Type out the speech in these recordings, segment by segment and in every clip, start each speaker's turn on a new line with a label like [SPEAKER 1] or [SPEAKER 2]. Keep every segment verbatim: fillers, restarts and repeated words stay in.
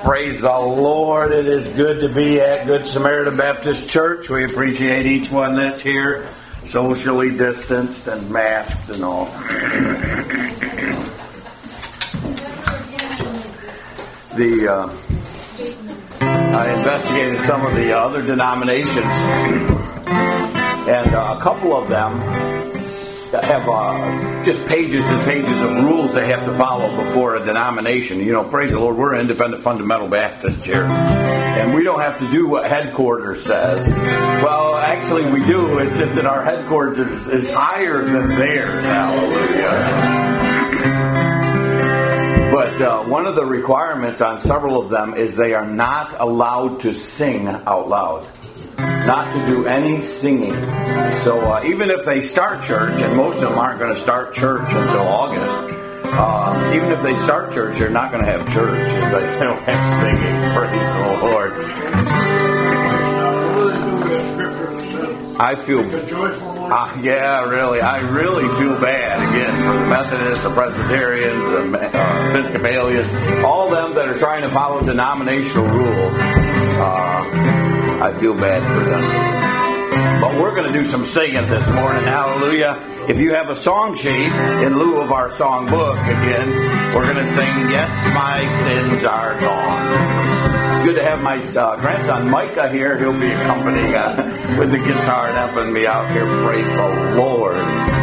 [SPEAKER 1] Praise the Lord. It is good to be at Good Samaritan Baptist Church. We appreciate each one that's here, socially distanced and masked and all. The uh, I investigated some of the other denominations, and uh, a couple of them have uh, just pages and pages of rules they have to follow before a denomination. You know, praise the Lord, we're independent fundamental Baptists here. And we don't have to do what headquarters says. Well, actually we do. It's just that our headquarters is, is higher than theirs. Hallelujah. But uh, one of the requirements on several of them is they are not allowed to sing out loud. Not to do any singing. So uh, even if they start church, and most of them aren't going to start church until August, uh, even if they start church, they're not going to have church if they don't have singing. Praise the Lord. I feel, uh, yeah, really, I really feel bad, again, for the Methodists, the Presbyterians, the uh, Episcopalians, all them that are trying to follow denominational rules. Uh, I feel bad for them. But we're going to do some singing this morning. Hallelujah. If you have a song sheet in lieu of our song book, again, we're going to sing, Yes, My Sins Are Gone. It's good to have my uh, grandson Micah here. He'll be accompanying uh, with the guitar and helping me out here. Praise the Lord.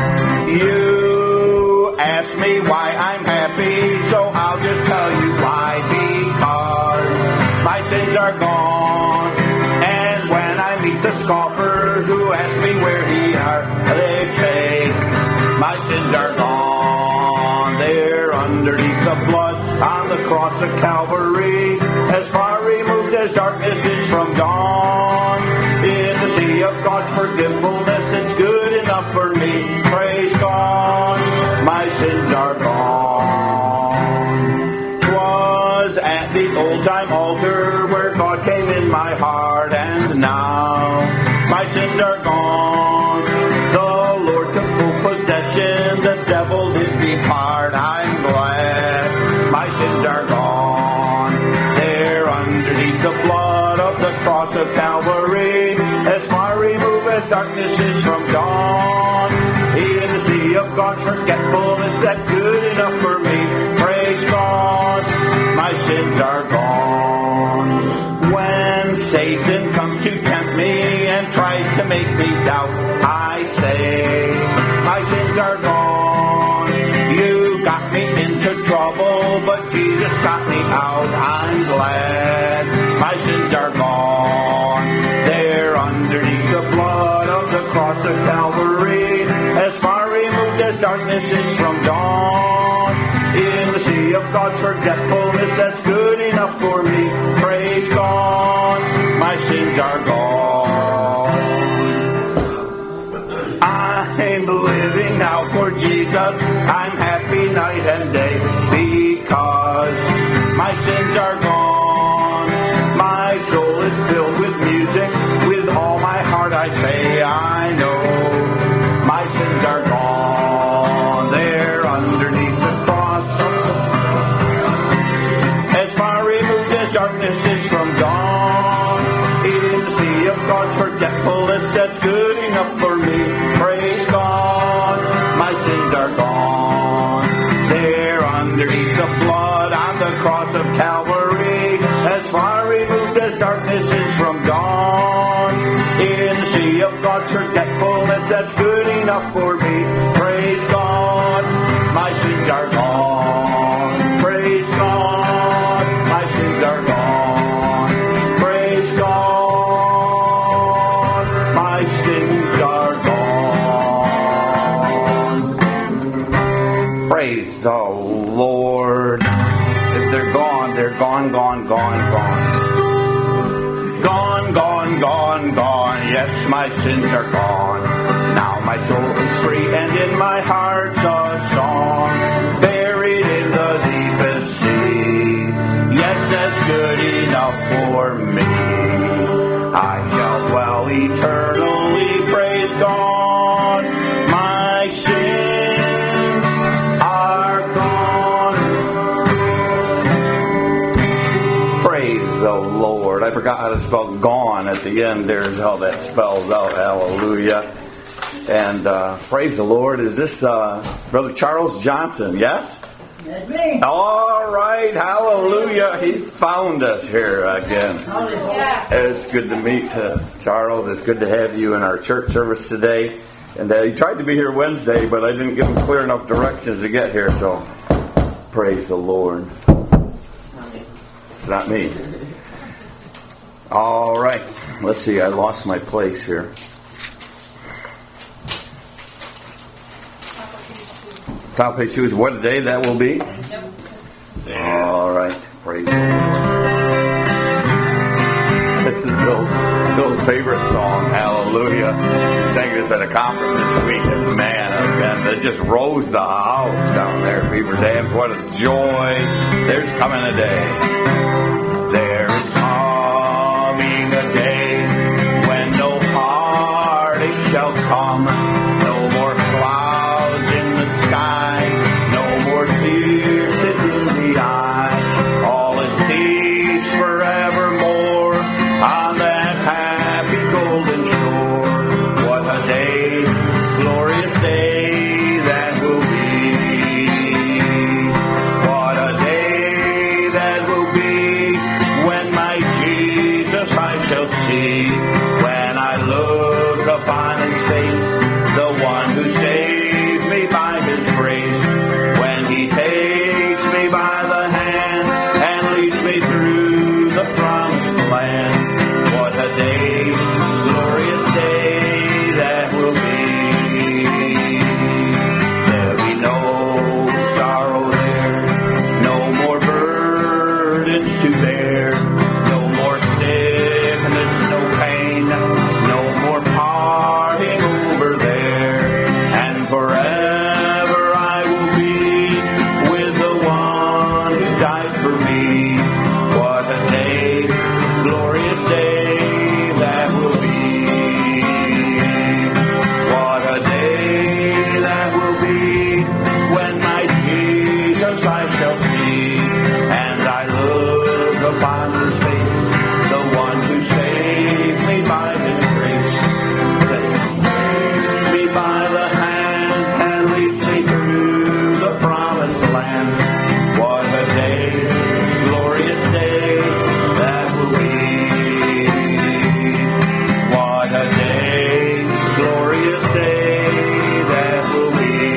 [SPEAKER 1] You ask me why I'm happy, so I'll just tell you why. Because my sins are gone. The scoffers who ask me where he are, they say, my sins are gone. They're underneath the blood on the cross of Calvary, as far removed as darkness is from dawn. In the sea of God's forgetfulness, it's good enough for me. Praise God, my sins are gone. 'Twas at the old-time altar where God came in my heart, and now my sins are gone. The Lord took full possession. The devil did depart. I'm glad my sins are gone. They're underneath the blood of the cross of Calvary, as far removed as darkness is from dawn. In the sea of God's forgetfulness, that's good enough for me. Praise God, my sins are gone. When Satan comes to tempt me and tries to make me doubt, I say, my sins are gone. You got me into trouble, but Jesus got me out. I'm glad my sins are gone. They're underneath the blood of the cross of Calvary, as far removed as darkness is from dawn. In the sea of God's forgetfulness, that's good enough for me. Praise God, my sins are gone. I'm living now for Jesus. I'm happy night and day, because my sins are gone. My soul is filled with music. With all my heart I say, I know my sins are gone. They're underneath the cross. As far removed as darkness is from dawn. In the sea of God's forgetfulness, that's good enough for me. Praise God, my sins are gone. They're underneath the blood on the cross of Calvary, as far removed as darkness is from dawn. In the sea of God's forgetfulness, that's good enough for me. Praise God, my sins are gone. Praise God, my sins are gone. Praise God, my sins are gone. Praise the Lord. If they're gone, they're gone, gone, gone, gone. Gone, gone, gone, gone. Yes, my sins are gone. Now my soul is free, and in my heart's a song, buried in the deepest sea. Yes, that's good enough for me. I shall dwell eternally. Praise God, my sins are gone. forgot how to spell gone at the end. There's how that spells out. Hallelujah. And uh, praise the Lord. Is this uh, Brother Charles Johnson? Yes?
[SPEAKER 2] That's me.
[SPEAKER 1] All right. Hallelujah. He found us here again.
[SPEAKER 2] Yes.
[SPEAKER 1] It's good to meet uh, Charles. It's good to have you in our church service today. And uh, he tried to be here Wednesday, but I didn't give him clear enough directions to get here. So praise the Lord. It's not me. All right. Let's see. I lost my place here. Top page two is what a day that will be. Yep. All right. Praise the Lord. This is Bill's, Bill's favorite song. Hallelujah. He sang this at a conference this week, and man, again, it just rose the house down there at Beaver Dams. What a joy. There's coming a day. There's coming a day when no heartache shall come, no more clouds in the sky, no more tears in the eye. All is peace forevermore on that happy golden shore. What a day, glorious day that will be. What a day that will be when my Jesus I shall see. When I look upon his face, the one who saved me by his grace. When he takes me by the hand and leads me through the promised land. What a day, glorious day that will be. There'll be no sorrow there, no more burdens to bear, no more sickness, no pain, no more parting over there. And forever I will be with the one who died for me. What a day, glorious day that will be. What a day that will be when my Jesus I shall see. And I look upon his face, the one who saved me by his grace. That takes me by the hand and leads me through the promised land. What a day, glorious day that will be. What a day, glorious day that will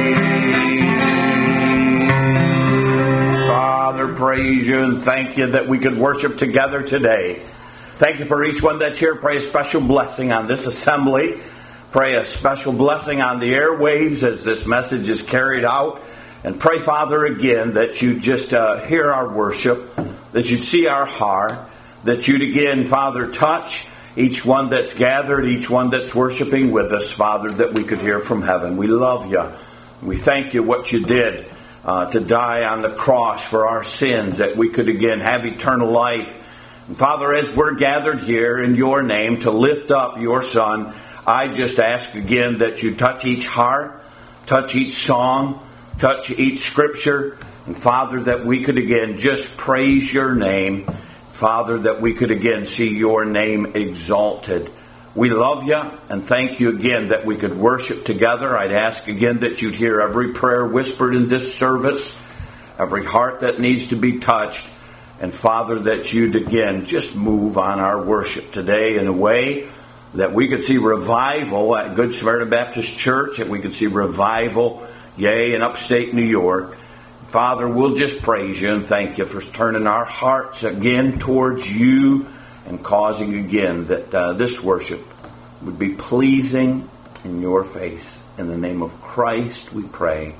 [SPEAKER 1] be. Father, praise you and thank you that we could worship together today. Thank you for each one that's here. Pray a special blessing on this assembly. Pray a special blessing on the airwaves as this message is carried out. And pray, Father, again, that you just uh, hear our worship, that you'd see our heart, that you'd again, Father, touch each one that's gathered, each one that's worshiping with us, Father, that we could hear from heaven. We love you. We thank you what you did uh, to die on the cross for our sins, that we could again have eternal life. And Father, as we're gathered here in your name to lift up your Son, I just ask again that you touch each heart, touch each song, touch each scripture, and Father, that we could again just praise your name. Father, that we could again see your name exalted. We love you and thank you again that we could worship together. I'd ask again that you'd hear every prayer whispered in this service, every heart that needs to be touched. And Father, that you'd again just move on our worship today in a way that we could see revival at Good Samaritan Baptist Church, and we could see revival, yea, in upstate New York. Father, we'll just praise you and thank you for turning our hearts again towards you and causing again that uh, this worship would be pleasing in your face. In the name of Christ we pray.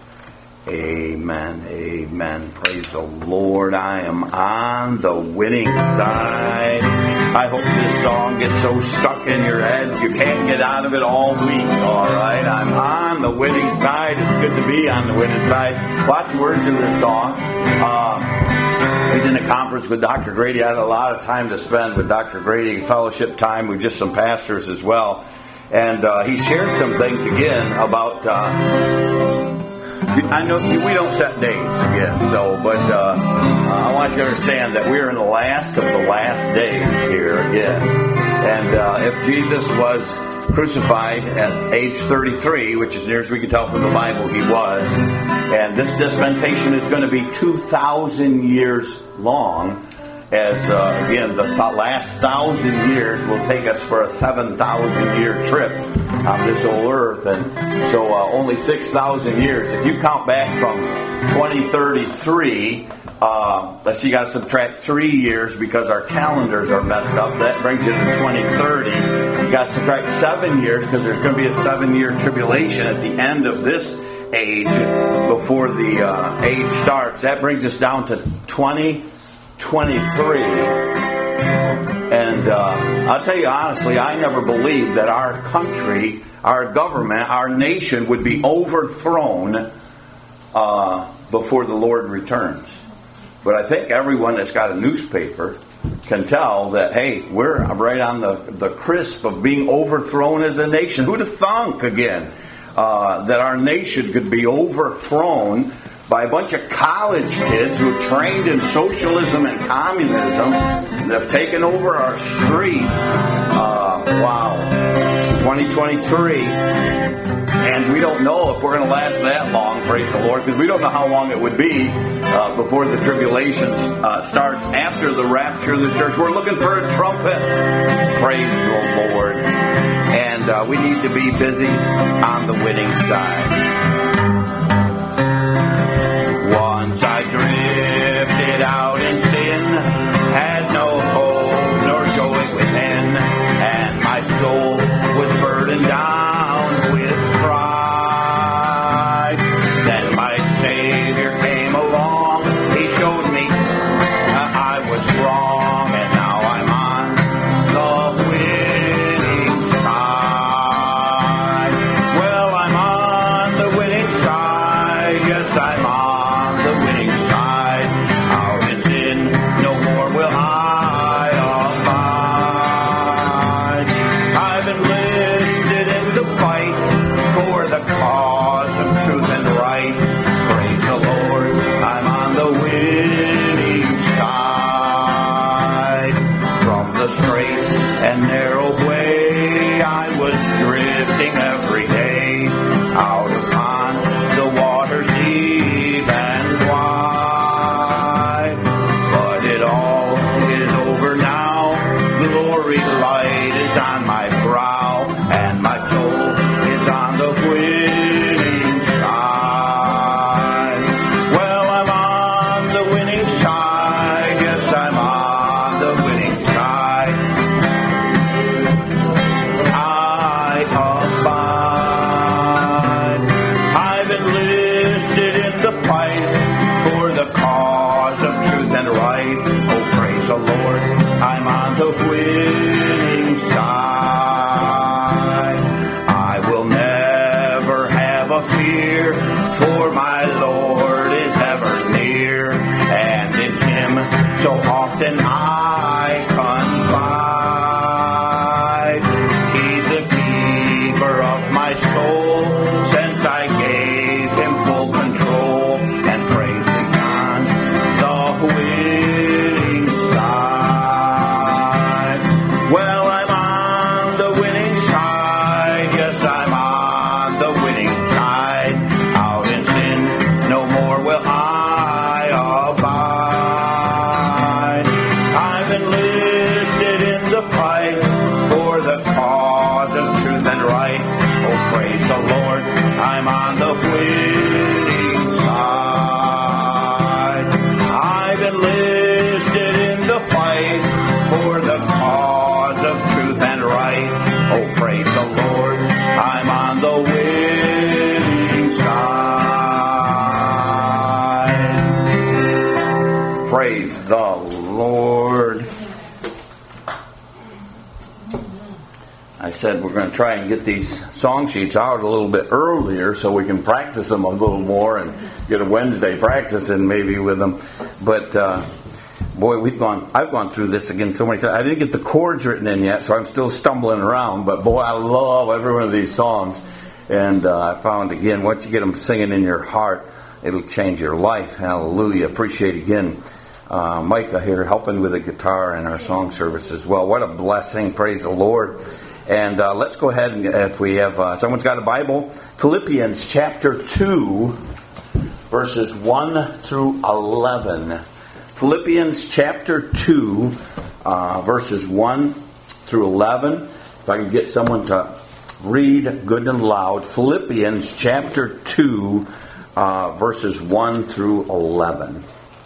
[SPEAKER 1] Amen. Amen. Praise the Lord. I am on the winning side. I hope this song gets so stuck in your head you can't get out of it all week. All right. I'm on the winning side. It's good to be on the winning side. Lots of words in this song. Um, I was in a conference with Doctor Grady. I had a lot of time to spend with Doctor Grady, fellowship time with just some pastors as well. And uh, he shared some things again about... Uh, I know we don't set dates again, so but uh, I want you to understand that we're in the last of the last days here again. And uh, if Jesus was crucified at age thirty-three, which is near as we can tell from the Bible he was, and this dispensation is going to be two thousand years long, as uh, again the th- last thousand years will take us for a seven thousand year trip on this old earth, and so uh, only six thousand years. If you count back from twenty thirty-three, uh, let's see, you got to subtract three years because our calendars are messed up. That brings you to twenty thirty. You got to subtract seven years because there's going to be a seven-year tribulation at the end of this age before the uh, age starts. That brings us down to twenty twenty-three. And uh, I'll tell you honestly, I never believed that our country, our government, our nation would be overthrown uh, before the Lord returns. But I think everyone that's got a newspaper can tell that, hey, we're right on the, the crisp of being overthrown as a nation. Who'd have thunk again uh, that our nation could be overthrown by a bunch of college kids who trained in socialism and communism that have taken over our streets. Uh, wow. twenty twenty-three. And we don't know if we're going to last that long, praise the Lord, because we don't know how long it would be uh, before the tribulation uh, starts after the rapture of the church. We're looking for a trumpet. Praise the Lord. And uh, we need to be busy on the winning side. Once I drifted out in sin, had no hope nor joy within, and my soul was burdened down with pride. Then my Savior came along, He showed me uh, I was wrong, and now I'm on the winning side. Well, I'm on the winning side, yes I'm on. And narrow way I was drifting every day out upon the waters deep and wide. But it all is over now. Glory light is on my brow, and my soul is on the winning side. Well, I'm on the winning side. Yes, I'm on the winning side. I'm on the winning side. I will never have a fear, for my Lord is ever near, and in Him so often I confide. He's the keeper of my soul, since I gave Him full control, and praise beyond the winning side. Well, I'm on the winning side. Yes, I'm on the winning side. Out in sin, no more will I abide. I've enlisted in the fight for the cause of truth and right. Oh, praise the Lord, I'm on the winning side. I've enlisted in the fight for the cause of truth and right. Oh, praise the Lord, I'm on the winning side. Praise the Lord. I said we're going to try and get these song sheets out a little bit earlier so we can practice them a little more and get a Wednesday practice in maybe with them. But uh, boy, we've gone. I've gone through this again so many times. I didn't get the chords written in yet, so I'm still stumbling around. But boy, I love every one of these songs. And uh, I found, again, once you get them singing in your heart, it'll change your life. Hallelujah. Appreciate, again, uh, Micah here helping with the guitar in our song service as well. What a blessing. Praise the Lord. And uh, let's go ahead and, if we have, uh, someone's got a Bible, Philippians chapter two, verses one through eleven. Philippians chapter two, uh, verses one through eleven. If I can get someone to read good and loud. Philippians chapter two, uh, verses one through eleven.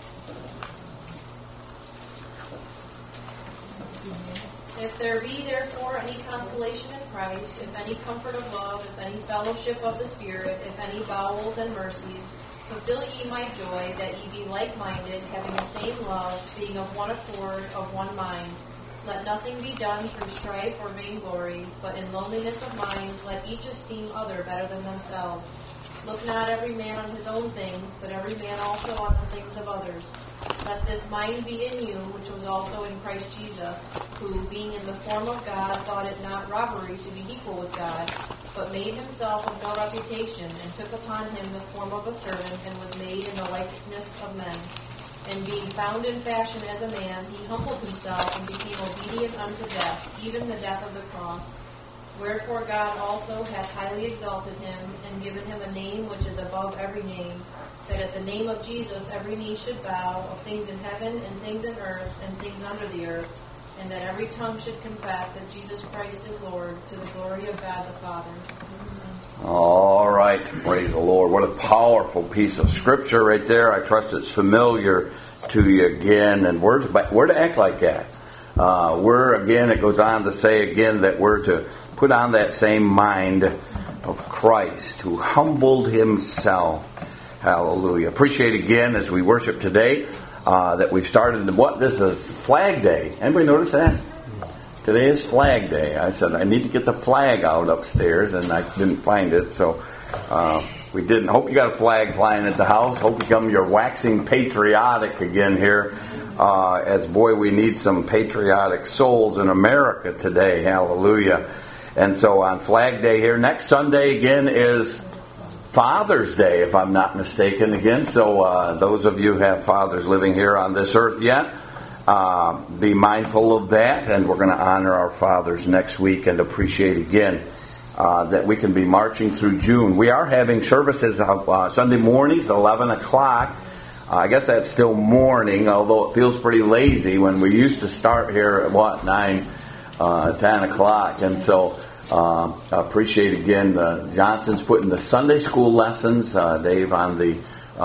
[SPEAKER 3] If there be therefore any consolation in Christ, if any comfort of love, if any fellowship of the Spirit, if any bowels and mercies, fulfill ye my joy, that ye be like-minded, having the same love, being of one accord, of one mind. Let nothing be done through strife or vainglory, but in lowliness of mind let each esteem other better than themselves. Look not every man on his own things, but every man also on the things of others. Let this mind be in you, which was also in Christ Jesus, who, being in the form of God, thought it not robbery to be equal with God, but made himself of no reputation, and took upon him the form of a servant, and was made in the likeness of men. And being found in fashion as a man, he humbled himself, and became obedient unto death, even the death of the cross. Wherefore God also hath highly exalted him, and given him a name which is above every name, that at the name of Jesus every knee should bow, of things in heaven, and things in earth, and things under the earth, and that every tongue should confess that Jesus Christ is Lord, to the glory of God the Father. Amen.
[SPEAKER 1] All right. Praise the Lord. What a powerful piece of Scripture right there. I trust it's familiar to you again. And we're to, we're to act like that. Uh, we're, again, it goes on to say again that we're to put on that same mind of Christ, who humbled himself. Hallelujah. Appreciate again as we worship today uh, that we've started. What this is Flag Day. Anybody notice that? Today is Flag Day. I said I need to get the flag out upstairs, and I didn't find it, so uh, we didn't. Hope you got a flag flying at the house. Hope you come. You're waxing patriotic again here. Uh, as boy, we need some patriotic souls in America today. Hallelujah. And so on Flag Day here, next Sunday again is Father's Day, if I'm not mistaken again. So uh, those of you who have fathers living here on this earth yet, uh, be mindful of that. And we're going to honor our fathers next week and appreciate again uh, that we can be marching through June. We are having services uh, Sunday mornings, eleven o'clock. Uh, I guess that's still morning, although it feels pretty lazy when we used to start here at, what, nine, uh, ten o'clock. And so Uh, appreciate again uh, Johnson's putting the Sunday school lessons, uh, Dave, on the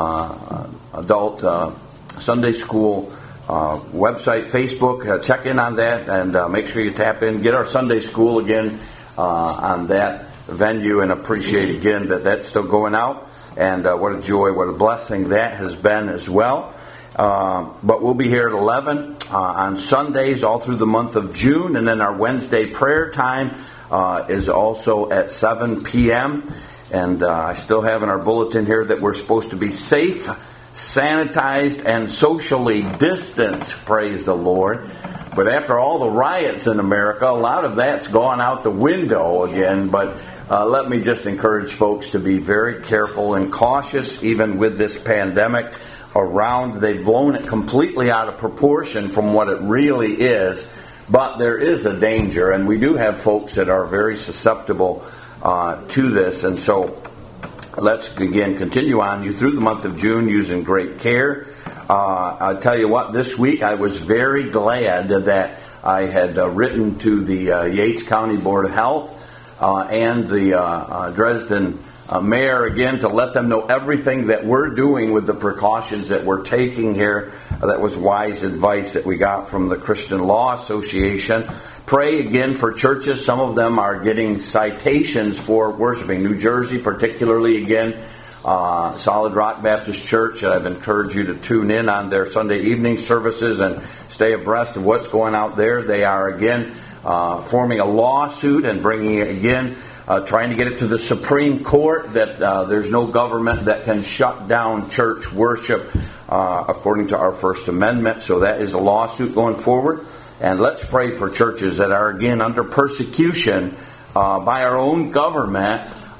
[SPEAKER 1] uh, adult uh, Sunday school uh, website, Facebook. Uh, check in on that and uh, make sure you tap in. Get our Sunday school again uh, on that venue, and appreciate again that that's still going out. And uh, what a joy, what a blessing that has been as well. Uh, but we'll be here at eleven uh, on Sundays all through the month of June, and then our Wednesday prayer time Uh, is also at seven p.m. And uh, I still have in our bulletin here that we're supposed to be safe, sanitized, and socially distanced. Praise the Lord. But after all the riots in America, a lot of that's gone out the window again. But uh, let me just encourage folks to be very careful and cautious, even with this pandemic around. They've blown it completely out of proportion from what it really is. But there is a danger, and we do have folks that are very susceptible uh, to this. And so let's, again, continue on you through the month of June using great care. Uh, I'll tell you what, this week I was very glad that I had uh, written to the uh, Yates County Board of Health uh, and the uh, uh, Dresden Uh, mayor again to let them know everything that we're doing with the precautions that we're taking here. Uh, that was wise advice that we got from the Christian Law Association. Pray again for churches. Some of them are getting citations for worshiping. New Jersey particularly again. Uh, Solid Rock Baptist Church. I've encouraged you to tune in on their Sunday evening services and stay abreast of what's going out there. They are again uh, forming a lawsuit and bringing it again Uh, trying to get it to the Supreme Court that uh, there's no government that can shut down church worship uh, according to our First Amendment. So that is a lawsuit going forward. And let's pray for churches that are, again, under persecution uh, by our own government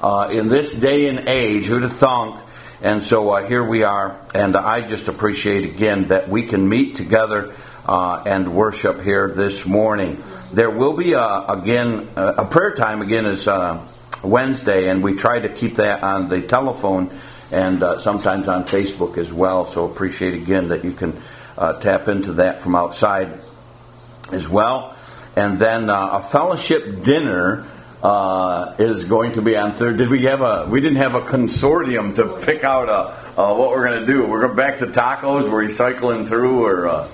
[SPEAKER 1] uh, in this day and age. Who'd have thunk? And so uh, here we are, and I just appreciate again that we can meet together uh, and worship here this morning. There will be, a, again, a prayer time again is uh, Wednesday, and we try to keep that on the telephone and uh, sometimes on Facebook as well. So appreciate again that you can uh, tap into that from outside as well. And then uh, a fellowship dinner Uh, is going to be on Thursday. Did we have a? We didn't have a consortium to pick out a, uh, what we're going to do. We're going back to tacos. We're cycling through, or uh,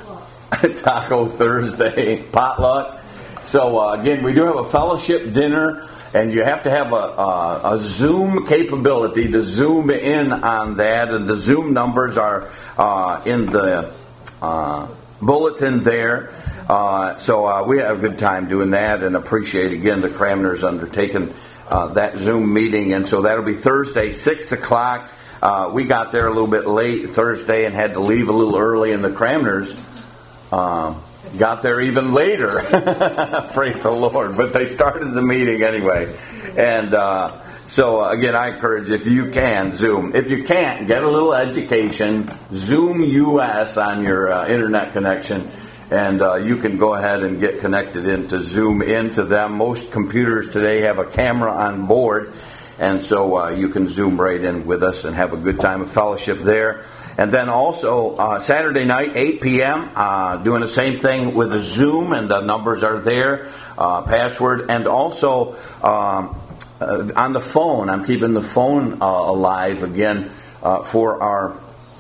[SPEAKER 1] Taco Thursday potluck. So uh, again, we do have a fellowship dinner, and you have to have a, a, a Zoom capability to zoom in on that. And the Zoom numbers are uh, in the uh, bulletin there. Uh, so uh, we have a good time doing that, and appreciate again the Cramners undertaking uh, that Zoom meeting. And so that'll be Thursday, six o'clock. Uh, we got there a little bit late Thursday and had to leave a little early, and the Cramners uh, got there even later. Praise the Lord! But they started the meeting anyway. And uh, so again, I encourage, if you can, Zoom. If you can't, get a little education. Zoom U S on your uh, internet connection. And uh, you can go ahead and get connected into Zoom into them. Most computers today have a camera on board. And so uh, you can Zoom right in with us and have a good time of fellowship there. And then also uh, Saturday night, eight p.m., uh, doing the same thing with a Zoom. And the numbers are there, uh, password. And also um, uh, on the phone, I'm keeping the phone uh, alive again uh, for our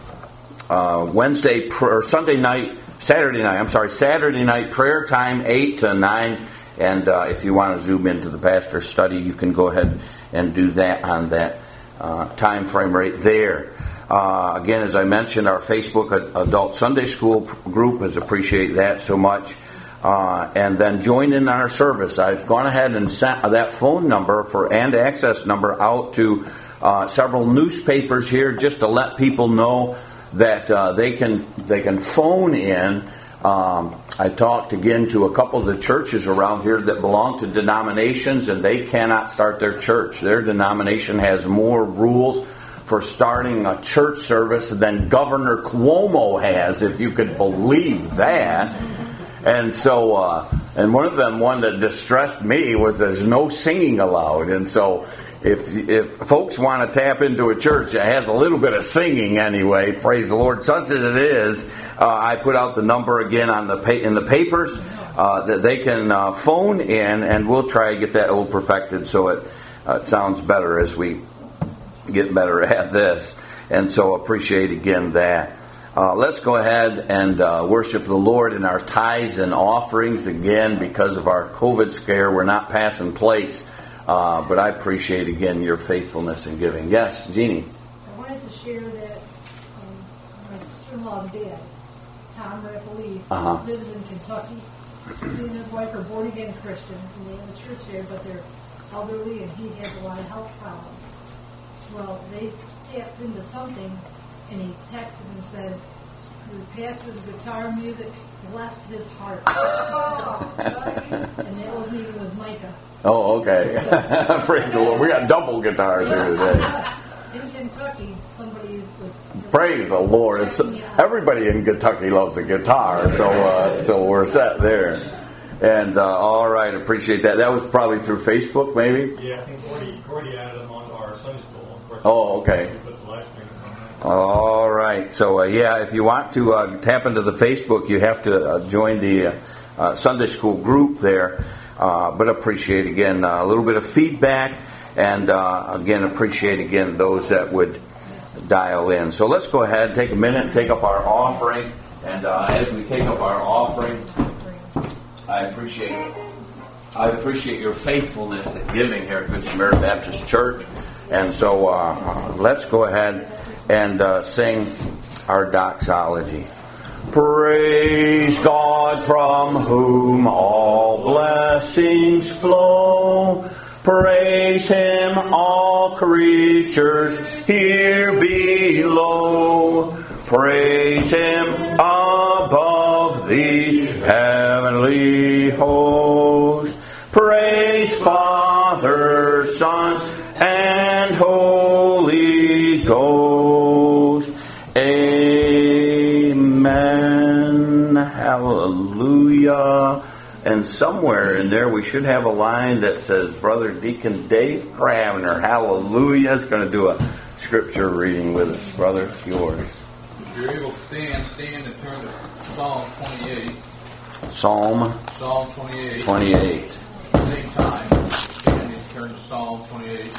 [SPEAKER 1] uh, Wednesday pr- or Sunday night. Saturday night, I'm sorry, Saturday night prayer time, eight to nine. And uh, if you want to zoom into the pastor's study, you can go ahead and do that on that uh, time frame right there. Uh, again, as I mentioned, our Facebook Adult Sunday School group is appreciate that so much. Uh, and then join in our service. I've gone ahead and sent that phone number for and access number out to uh, several newspapers here just to let people know that uh, they can they can phone in. Um, I talked again to a couple of the churches around here that belong to denominations, and they cannot start their church. Their denomination has more rules for starting a church service than Governor Cuomo has, if you could believe that. And so, uh, and one of them, one that distressed me, was there's no singing allowed. And so If if folks want to tap into a church that has a little bit of singing anyway, praise the Lord, such as it is, uh, I put out the number again on the pa- in the papers uh, that they can uh, phone in, and we'll try to get that a little perfected so it uh, sounds better as we get better at this. And so appreciate again that. Uh, let's go ahead and uh, worship the Lord in our tithes and offerings again. Because of our COVID scare, we're not passing plates. Uh, but I appreciate, again, your faithfulness in giving. Yes, Jeannie?
[SPEAKER 2] I wanted to share that um, my sister-in-law's dad, Tom Rapoli, uh-huh. lives in Kentucky. He and his wife are born-again Christians, and they have a church there, but they're elderly, and he has a lot of health problems. Well, they tapped into something, and he texted and said, "Your pastor's guitar music blessed his heart." And that wasn't even with Micah.
[SPEAKER 1] Oh, okay. Praise the Lord. We got double guitars here today.
[SPEAKER 2] In Kentucky, somebody was...
[SPEAKER 1] Praise the Lord. It's, everybody in Kentucky loves a guitar, so uh, so we're set there. And uh, all right, appreciate that. That was probably through Facebook, maybe?
[SPEAKER 4] Yeah, I think Cordy, Cordy added them onto our Sunday school. Of course,
[SPEAKER 1] oh, okay. All right. So, uh, yeah, if you want to uh, tap into the Facebook, you have to uh, join the uh, Sunday school group there. Uh, but appreciate, again, uh, a little bit of feedback. And, uh, again, appreciate, again, those that would dial in. So let's go ahead, take a minute, and take up our offering. And uh, as we take up our offering, I appreciate I appreciate your faithfulness in giving here at Good Samaritan Baptist Church. And so uh, let's go ahead and uh, sing our doxology. Praise God, from whom all blessings flow. Praise Him, all creatures here below. Praise Him above the heavenly host. Praise Father, Son, and Ghost. Amen. Hallelujah. And somewhere in there we should have a line that says Brother Deacon Dave Cravener. Hallelujah. Is going to do a scripture reading with us. Brother, it's yours.
[SPEAKER 5] If you're able to stand, stand and turn to Psalm twenty-eight.
[SPEAKER 1] Psalm?
[SPEAKER 5] Psalm twenty-eight.
[SPEAKER 1] twenty-eight.
[SPEAKER 5] Same time. Stand and turn to Psalm twenty-eight.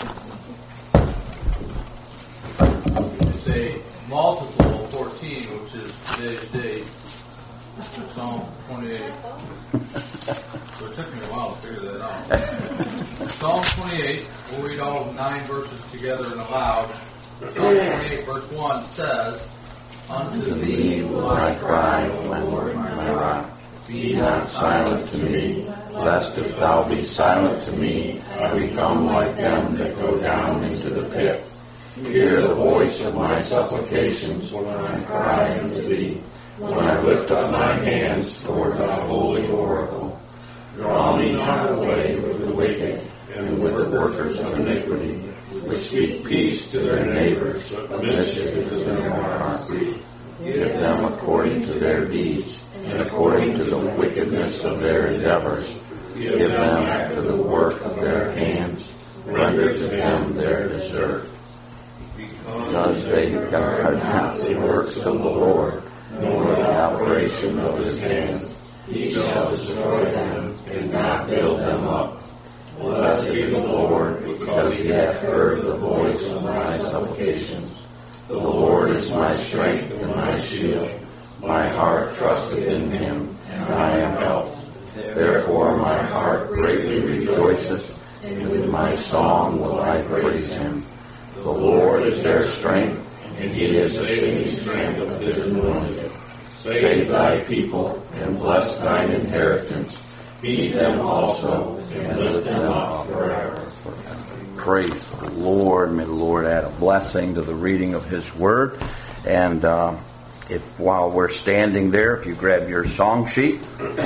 [SPEAKER 5] It's a multiple of fourteen, which is today's date. Psalm twenty-eight. So it took me a while to figure that out. Psalm twenty-eight, we'll read all nine verses together and aloud. Psalm twenty-eight, verse one says, Unto thee will I cry, O Lord, my rock. Be not silent to me, lest if thou be silent to me, I become like them that go down into the pit. Hear the voice of my supplications when I cry unto thee, when I lift up my hands toward thy holy oracle. Draw me not away with the wicked and with the workers of iniquity, which speak peace to their neighbors, but mischief is in their hearts. Give them according to their deeds, and according to the wickedness of their endeavors. Give them after the work of their hands. Render to them their desert. Because they have not the works of the Lord, nor the operation of his hands, he shall destroy them and not build them up. Blessed be the Lord, because he hath heard the voice of my supplications. The Lord is my strength and my shield. My heart trusteth in him, and I am helped. Therefore my heart greatly rejoiceth, and with my song will I praise him. The Lord is their strength, and he is the saving strength of his anointed. Save thy people, and bless thine inheritance. Feed them also, and lift them up forever.
[SPEAKER 1] Praise the Lord. May the Lord add a blessing to the reading of his word. And uh, if while we're standing there, if you grab your song sheet,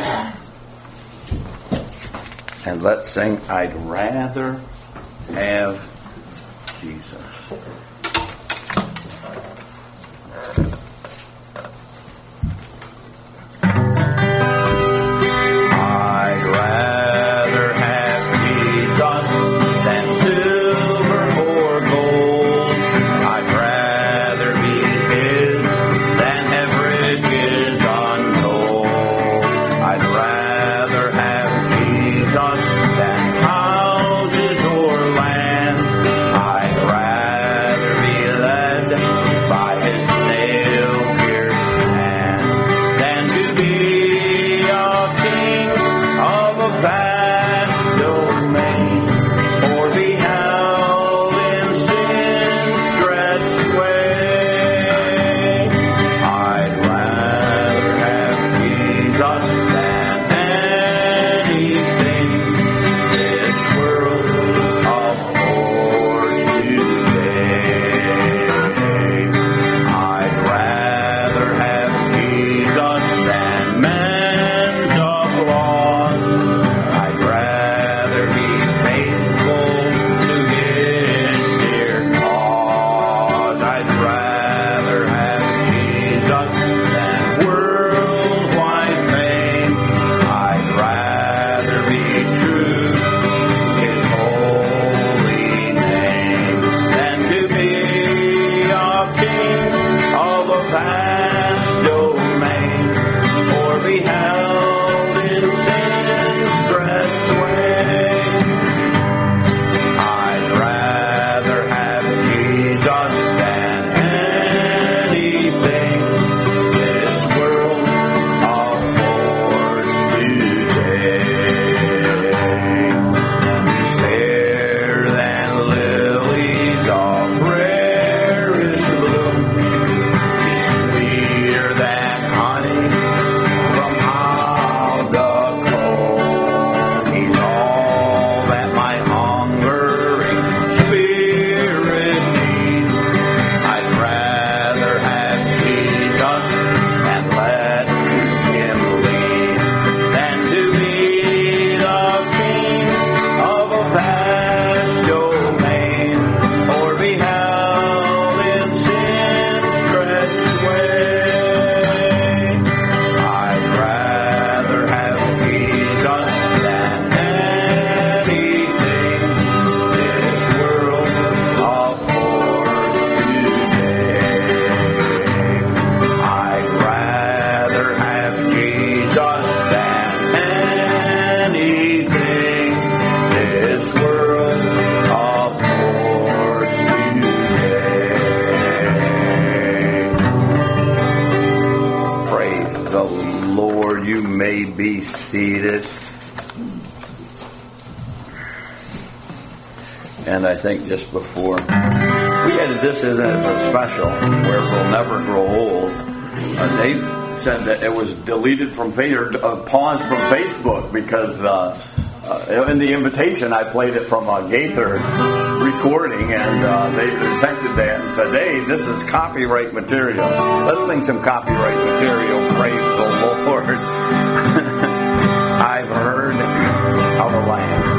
[SPEAKER 1] and let's sing, I'd Rather Have Jesus. Than houses or lands, I'd rather be seated. And I think just before we had this as a special where we'll never grow old. Uh, Dave said that it was deleted from or uh, paused from Facebook because uh, uh, in the invitation I played it from a Gaither recording, and uh, they detected that and said, "Hey, this is copyright material. Let's sing some copyright material. Praise the Lord." I've heard of a land.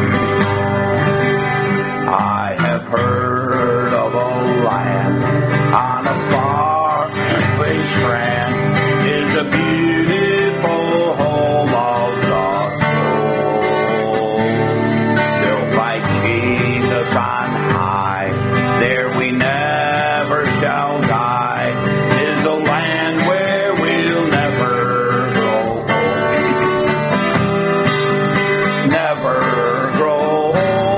[SPEAKER 1] I have heard of a land on a faraway strand is a beautiful home of the soul, built by Jesus on high. There we never shall die. Is a land where we'll never grow old. Never grow old.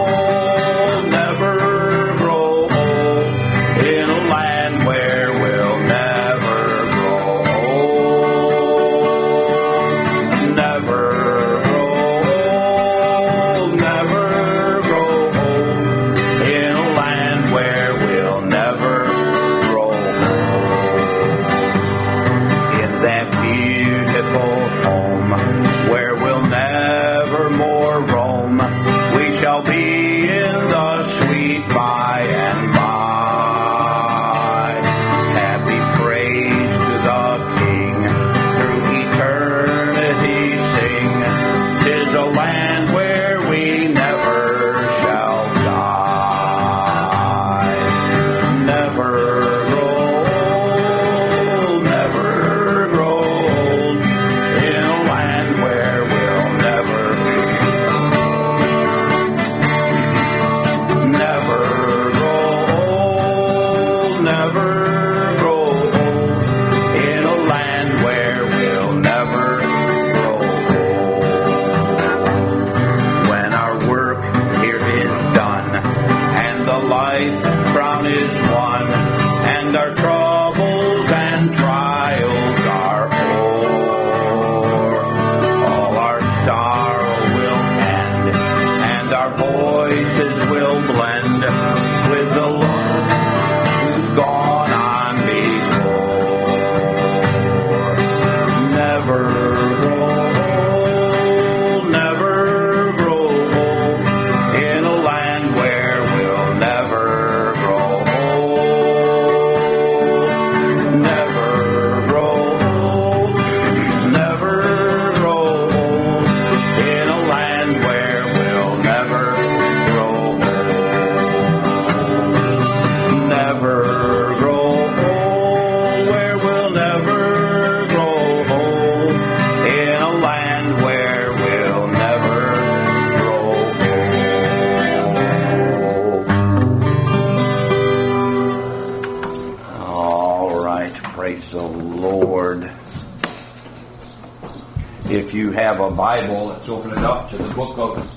[SPEAKER 1] If you have a Bible, let's open it up to the book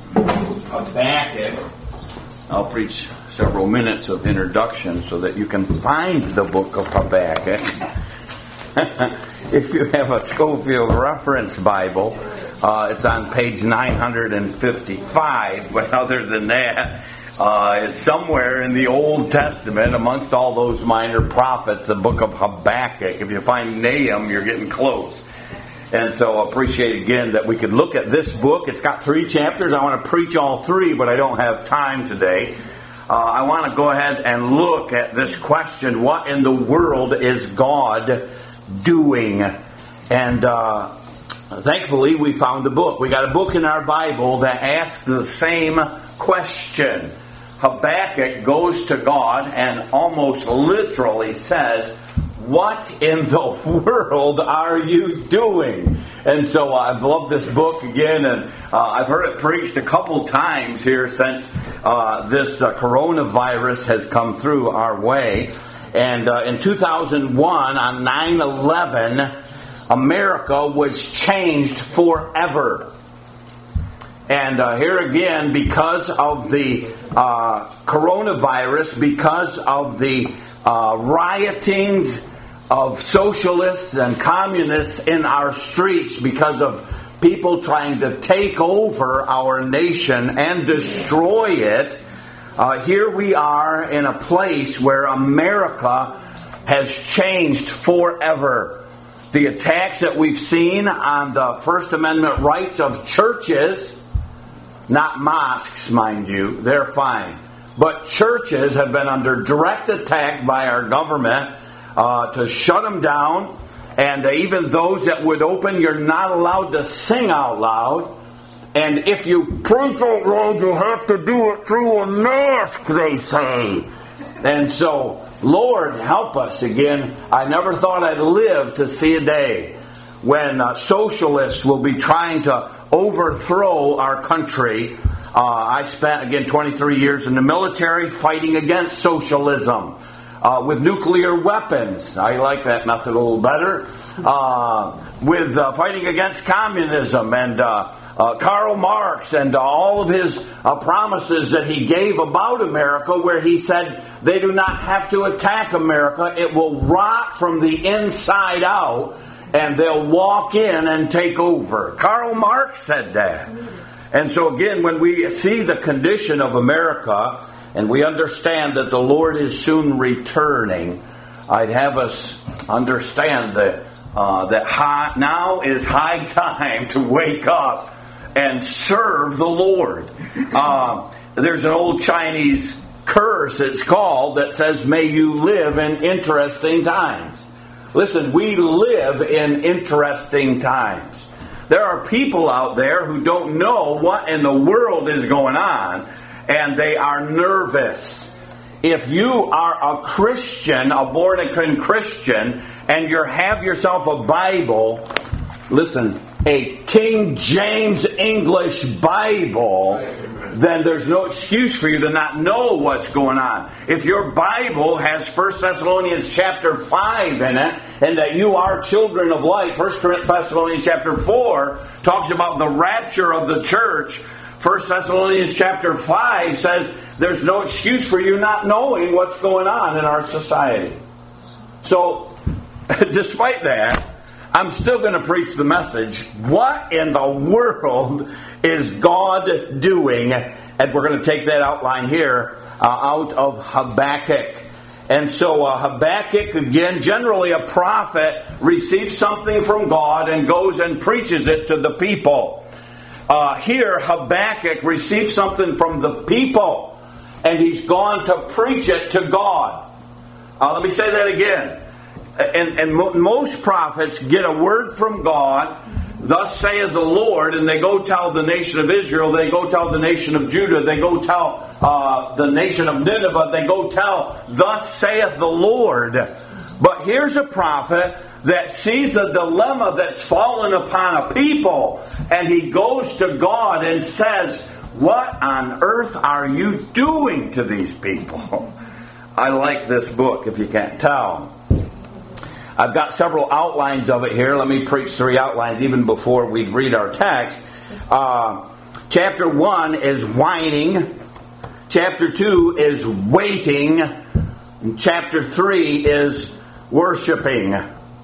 [SPEAKER 1] of Habakkuk. I'll preach several minutes of introduction so that you can find the book of Habakkuk. If you have a Schofield Reference Bible, uh, it's on page nine fifty-five. But other than that, uh, it's somewhere in the Old Testament amongst all those minor prophets, the book of Habakkuk. If you find Nahum, you're getting close. And so I appreciate again that we could look at this book. It's got three chapters. I want to preach all three, but I don't have time today. Uh, I want to go ahead and look at this question: what in the world is God doing? And uh, thankfully, we found a book. We got a book in our Bible that asks the same question. Habakkuk goes to God and almost literally says, "What in the world are you doing?" And so uh, I've loved this book again, and uh, I've heard it preached a couple times here since uh, this uh, coronavirus has come through our way. And uh, in two thousand one, on nine eleven, America was changed forever. And uh, here again, because of the uh, coronavirus, because of the uh, riotings of socialists and communists in our streets, because of people trying to take over our nation and destroy it. Uh, here we are in a place where America has changed forever. The attacks that we've seen on the First Amendment rights of churches, not mosques, mind you, they're fine. But churches have been under direct attack by our government uh, to shut them down. And uh, even those that would open, you're not allowed to sing out loud. And if you preach out loud, you have to do it through a mask, they say. And so, Lord, help us. Again, I never thought I'd live to see a day when uh, socialists will be trying to overthrow our country. Uh, I spent, again, twenty-three years in the military fighting against socialism uh, with nuclear weapons. I like that method a little better. Uh, with uh, fighting against communism and uh, uh, Karl Marx and uh, all of his uh, promises that he gave about America, where he said they do not have to attack America. It will rot from the inside out and they'll walk in and take over. Karl Marx said that. And so again, when we see the condition of America and we understand that the Lord is soon returning, I'd have us understand that uh, that high, now is high time to wake up and serve the Lord. Uh, there's an old Chinese curse, it's called, that says, "May you live in interesting times." Listen, we live in interesting times. There are people out there who don't know what in the world is going on, and they are nervous. If you are a Christian, a born-again Christian, and you have yourself a Bible, listen, a King James English Bible, then there's no excuse for you to not know what's going on. If your Bible has First Thessalonians chapter five in it, and that you are children of light, First Thessalonians chapter four talks about the rapture of the church. First Thessalonians chapter five says there's no excuse for you not knowing what's going on in our society. So, despite that, I'm still going to preach the message. What in the world is God doing? And we're going to take that outline here uh, out of Habakkuk. And so uh, Habakkuk, again, generally a prophet, receives something from God and goes and preaches it to the people. Uh, here, Habakkuk receives something from the people, and he's gone to preach it to God. Uh, let me say that again. And, and mo- most prophets get a word from God, "Thus saith the Lord," and they go tell the nation of Israel, they go tell the nation of Judah, they go tell uh, the nation of Nineveh, they go tell, "Thus saith the Lord." But here's a prophet that sees a dilemma that's fallen upon a people, and he goes to God and says, "What on earth are you doing to these people?" I like this book, if you can't tell. I've got several outlines of it here. Let me preach three outlines even before we read our text. Uh, chapter one is whining. Chapter two is waiting. And chapter three is worshiping.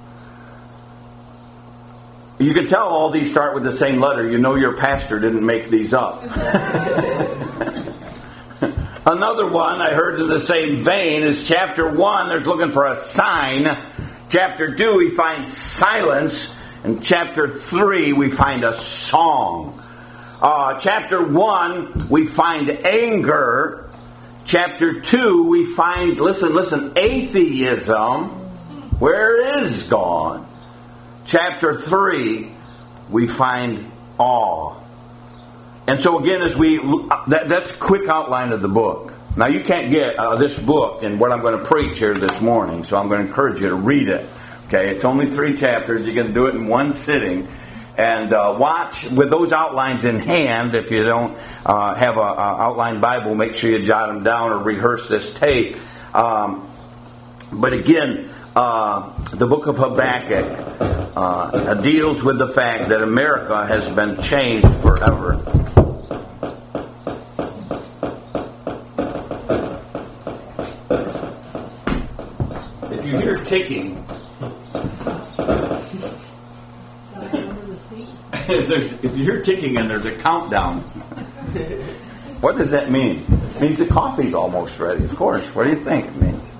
[SPEAKER 1] You can tell all these start with the same letter. You know your pastor didn't make these up. Another one I heard in the same vein is chapter one. They're looking for a sign. Chapter two, we find silence. In chapter three, we find a song. Uh, chapter one, we find anger. Chapter two, we find, listen, listen, atheism. Where is God? Chapter three, we find awe. And so again, as we that, that's a quick outline of the book. Now, you can't get uh, this book and what I'm going to preach here this morning, so I'm going to encourage you to read it. Okay, it's only three chapters. You can do it in one sitting. And uh, watch with those outlines in hand. If you don't uh, have an outline Bible, make sure you jot them down or rehearse this tape. Um, but again, uh, the book of Habakkuk uh, deals with the fact that America has been changed forever. If you hear ticking, if, there's, if you hear ticking and there's a countdown, what does that mean? It means the coffee's almost ready, of course. What do you think it means?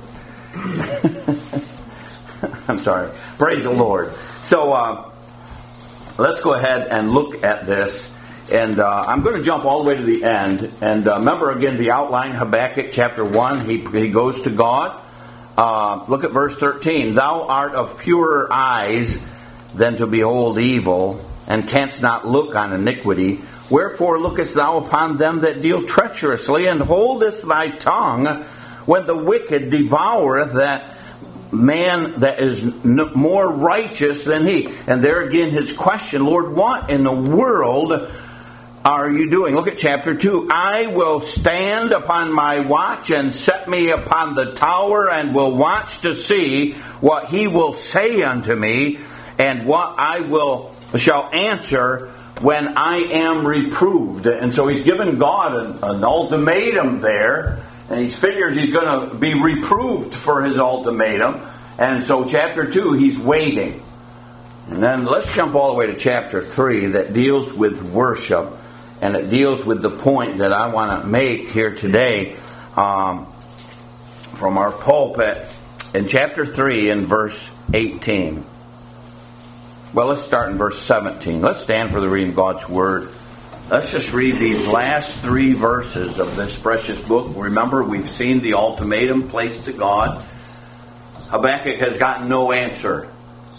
[SPEAKER 1] I'm sorry. Praise the Lord. So uh, let's go ahead and look at this. And uh, I'm going to jump all the way to the end. And uh, remember again the outline, Habakkuk chapter one. He, he goes to God. Uh, look at verse thirteen. Thou art of purer eyes than to behold evil, and canst not look on iniquity. Wherefore lookest thou upon them that deal treacherously, and holdest thy tongue when the wicked devoureth that man that is n- more righteous than he? And there again his question, Lord, what in the world are you doing? Look at chapter two. I will stand upon my watch and set me upon the tower, and will watch to see what he will say unto me, and what I will shall answer when I am reproved. And so he's given God an, an ultimatum there, and he figures he's going to be reproved for his ultimatum. And so chapter two, he's waiting. And then let's jump all the way to chapter three, that deals with worship. And it deals with the point that I want to make here today um, from our pulpit in chapter three in verse eighteen. Well, let's start in verse seventeen. Let's stand for the reading of God's Word. Let's just read these last three verses of this precious book. Remember, we've seen the ultimatum placed to God. Habakkuk has gotten no answer,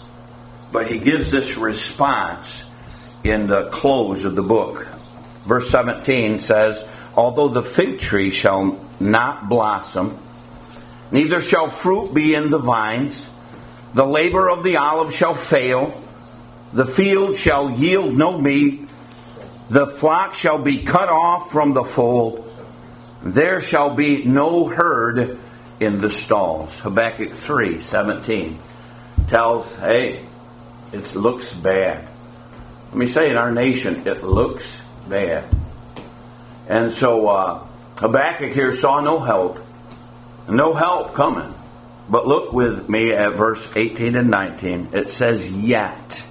[SPEAKER 1] but he gives this response in the close of the book. Verse seventeen says, although the fig tree shall not blossom, neither shall fruit be in the vines, the labor of the olive shall fail, the field shall yield no meat, the flock shall be cut off from the fold, there shall be no herd in the stalls. Habakkuk three seventeen tells, hey, it looks bad. Let me say, in our nation, it looks bad. And so uh, Habakkuk here saw no help. No help coming. But look with me at verse eighteen and nineteen. It says, yet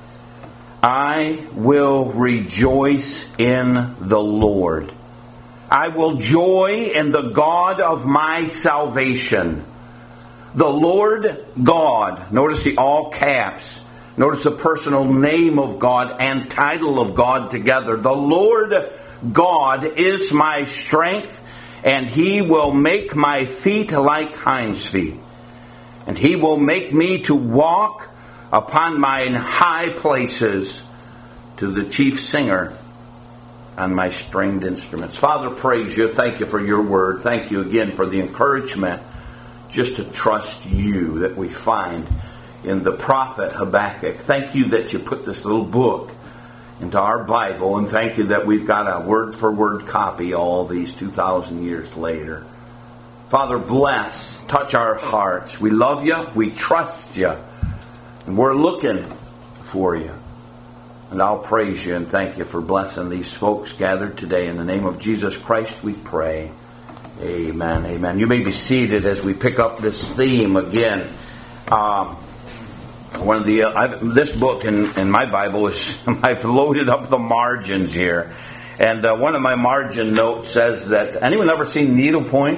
[SPEAKER 1] I will rejoice in the Lord. I will joy in the God of my salvation. The Lord God. Notice the all caps. Notice the personal name of God and title of God together. The Lord God is my strength, and He will make my feet like hinds' feet. And He will make me to walk upon mine high places, to the chief singer on my stringed instruments. Father, praise you. Thank you for your word. Thank you again for the encouragement just to trust you that we find in the prophet Habakkuk. Thank you that you put this little book into our Bible, and thank you that we've got a word-for-word copy all these two thousand years later. Father, bless, touch our hearts. We love you, we trust you, and we're looking for you. And I'll praise you and thank you for blessing these folks gathered today. In the name of Jesus Christ we pray. Amen, amen. You may be seated as we pick up this theme again. Um, One of the uh, I've, this book in, in my Bible is I've loaded up the margins here, and uh, one of my margin notes says that anyone ever seen needlepoint?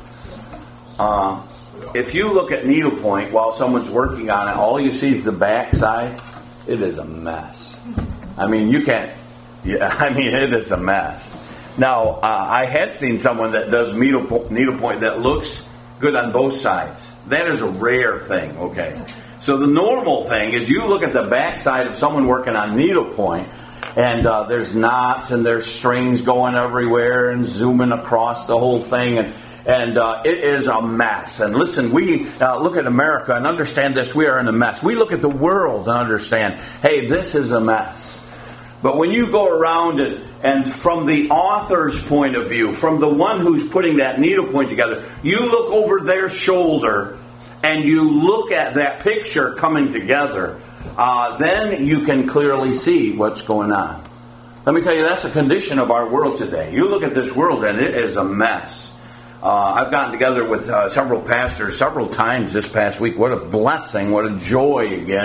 [SPEAKER 1] Uh, if you look at needlepoint while someone's working on it, all you see is the back side. It is a mess. I mean, you can't. Yeah, I mean, it is a mess. Now, uh, I had seen someone that does needlepoint, needlepoint that looks good on both sides. That is a rare thing. Okay. So the normal thing is you look at the backside of someone working on needlepoint, and uh, there's knots and there's strings going everywhere and zooming across the whole thing, and and uh, it is a mess. And listen, we uh, look at America and understand this: we are in a mess. We look at the world and understand, hey, this is a mess. But when you go around and, and from the author's point of view, from the one who's putting that needlepoint together, you look over their shoulder and you look at that picture coming together, uh, then you can clearly see what's going on. Let me tell you, that's the condition of our world today. You look at this world and it is a mess. Uh, I've gotten together with uh, several pastors several times this past week. What a blessing, what a joy again.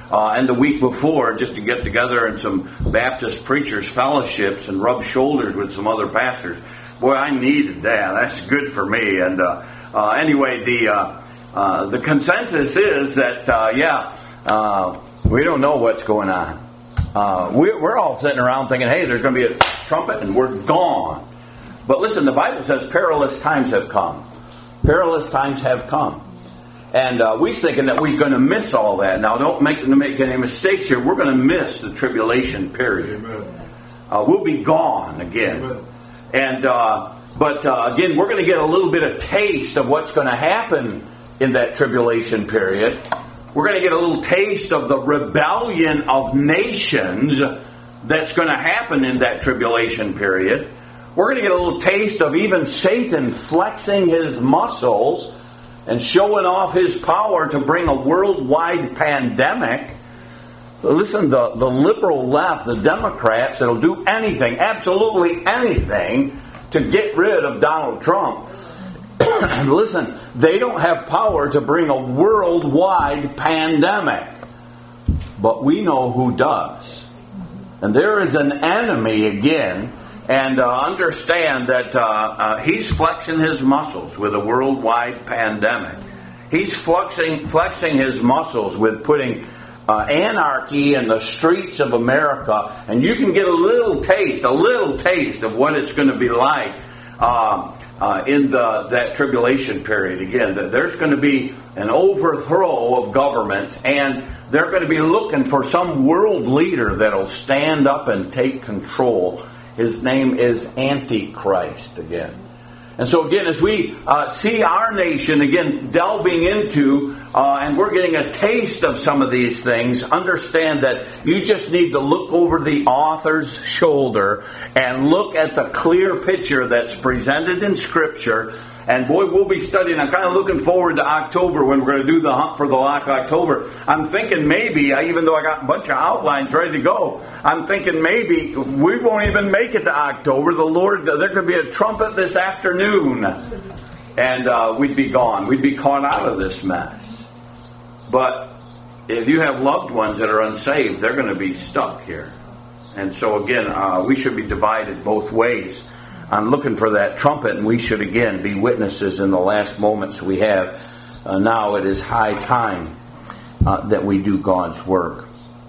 [SPEAKER 1] uh, and the week before just to get together in some Baptist preachers' fellowships and rub shoulders with some other pastors. Boy, I needed that. That's good for me. And uh, uh, anyway, the uh, uh, the consensus is that, uh, yeah, uh, we don't know what's going on. Uh, we're, we're all sitting around thinking, hey, there's going to be a trumpet and we're gone. But listen, the Bible says perilous times have come. Perilous times have come. And uh, we're thinking that we're going to miss all that. Now, don't make, make any mistakes here. We're going to miss the tribulation period. Uh, we'll be gone again. Amen. And uh, But uh, again, we're going to get a little bit of taste of what's going to happen in that tribulation period. We're going to get a little taste of the rebellion of nations that's going to happen in that tribulation period. We're going to get a little taste of even Satan flexing his muscles and showing off his power to bring a worldwide pandemic. Listen, the, the liberal left, the Democrats, that'll do anything, absolutely anything, to get rid of Donald Trump. Listen, they don't have power to bring a worldwide pandemic. But we know who does. And there is an enemy again. And uh, understand that uh, uh, he's flexing his muscles with a worldwide pandemic. He's flexing, flexing his muscles with putting uh, anarchy in the streets of America. And you can get a little taste, a little taste of what it's going to be like uh, uh, in the, that tribulation period. Again, that there's going to be an overthrow of governments, and they're going to be looking for some world leader that'll stand up and take control. His name is Antichrist again. And so again, as we uh, see our nation again delving into, uh, and we're getting a taste of some of these things, understand that you just need to look over the author's shoulder and look at the clear picture that's presented in Scripture. And boy, we'll be studying. I'm kind of looking forward to October when we're going to do the Hunt for the Lock October. I'm thinking maybe, even though I got a bunch of outlines ready to go, I'm thinking maybe we won't even make it to October. The Lord, there could be a trumpet this afternoon, and uh, we'd be gone. We'd be caught out of this mess. But if you have loved ones that are unsaved, they're going to be stuck here. And so again, uh, we should be divided both ways. I'm looking for that trumpet, and we should again be witnesses in the last moments we have. Uh, now it is high time uh, that we do God's work.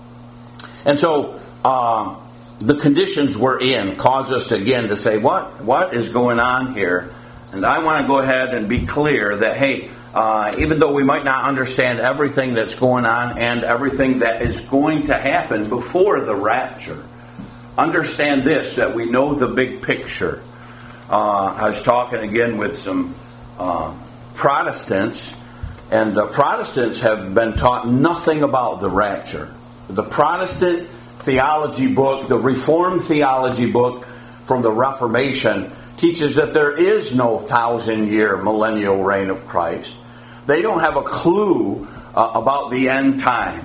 [SPEAKER 1] And so uh, the conditions we're in cause us to, again to say, what what is going on here? And I want to go ahead and be clear that, hey, uh, even though we might not understand everything that's going on and everything that is going to happen before the rapture, understand this, that we know the big picture. Uh, I was talking again with some uh, Protestants, and the Protestants have been taught nothing about the rapture. The Protestant theology book, the Reformed theology book from the Reformation, teaches that there is no thousand-year millennial reign of Christ. They don't have a clue uh, about the end times.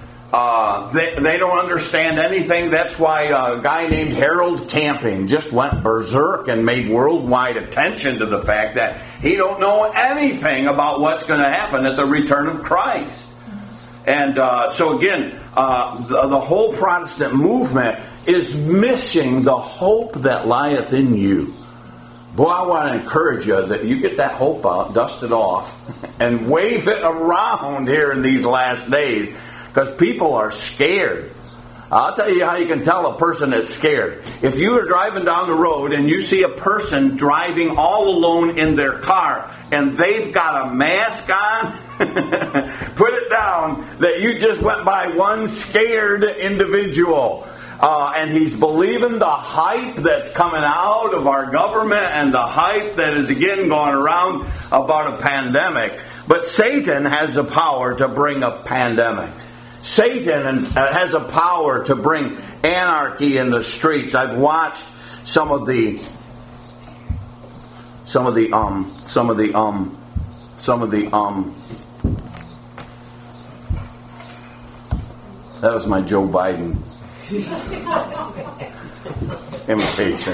[SPEAKER 1] Uh, they, they don't understand anything. That's why a guy named Harold Camping just went berserk and made worldwide attention to the fact that he don't know anything about what's going to happen at the return of Christ. And uh, so again, uh, the, the whole Protestant movement is missing the hope that lieth in you. Boy, I want to encourage you that you get that hope out, dust it off, and wave it around here in these last days. Because people are scared. I'll tell you how you can tell a person that's scared. If you are driving down the road and you see a person driving all alone in their car and they've got a mask on, put it down that you just went by one scared individual. Uh, and he's believing the hype that's coming out of our government and the hype that is again going around about a pandemic. But Satan has the power to bring a pandemic. Satan has a power to bring anarchy in the streets. I've watched some of the, some of the, um, some of the, um, some of the, um. That was my Joe Biden imitation.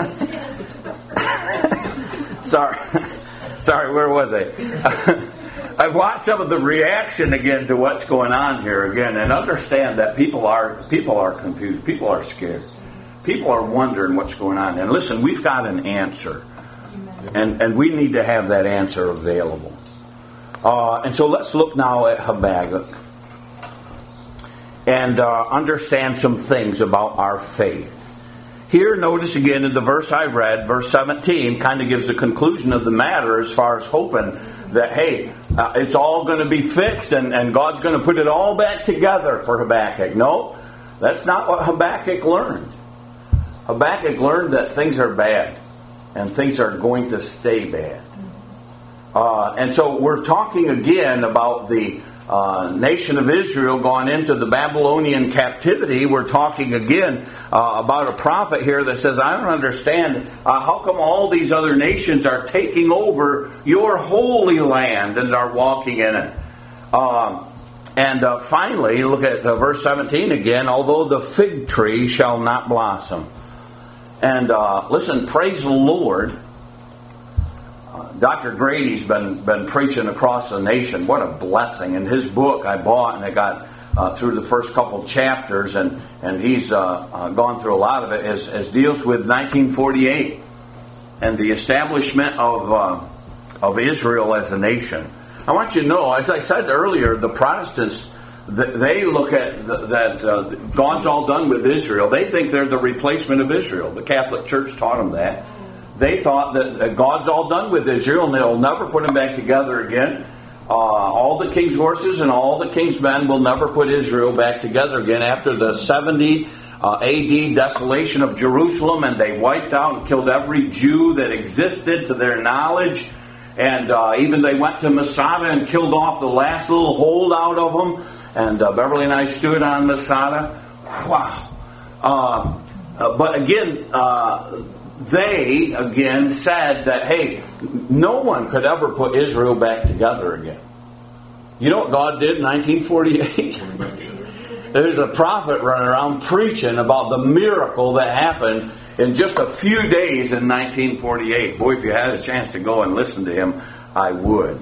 [SPEAKER 1] Sorry, sorry. Where was I? I've watched some of the reaction again to what's going on here again, and understand that people are people are confused. People are scared. People are wondering what's going on. And listen, we've got an answer, and and we need to have that answer available. Uh, and so let's look now at Habakkuk and uh, understand some things about our faith. Here, notice again in the verse I read, verse seventeen, kind of gives the conclusion of the matter as far as hoping that, hey, uh, it's all going to be fixed and, and God's going to put it all back together for Habakkuk. No, that's not what Habakkuk learned. Habakkuk learned that things are bad and things are going to stay bad. Uh, and so we're talking again about the Uh, nation of Israel gone into the Babylonian captivity. We're talking again uh, about a prophet here that says, I don't understand uh, how come all these other nations are taking over your holy land and are walking in it. Um, and uh, finally, look at uh, verse seventeen again, although the fig tree shall not blossom. And uh, listen, praise the Lord. Doctor Grady's been been preaching across the nation. What a blessing. And his book I bought, and I got uh, through the first couple chapters, and, and he's uh, uh, gone through a lot of it, as, as deals with nineteen forty-eight and the establishment of, uh, of Israel as a nation. I want you to know, as I said earlier, the Protestants, they look at the, that uh, God's all done with Israel. They think they're the replacement of Israel. The Catholic Church taught them that. They thought that God's all done with Israel and they'll never put them back together again. Uh, all the king's horses and all the king's men will never put Israel back together again after the seventy uh, A D desolation of Jerusalem, and they wiped out and killed every Jew that existed to their knowledge. And uh, even they went to Masada and killed off the last little holdout of them. And uh, Beverly and I stood on Masada. Wow. Uh, uh, but again, uh, they, again, said that, hey, no one could ever put Israel back together again. You know what God did in nineteen forty-eight? There's a prophet running around preaching about the miracle that happened in just a few days in nineteen forty-eight. Boy, if you had a chance to go and listen to him, I would.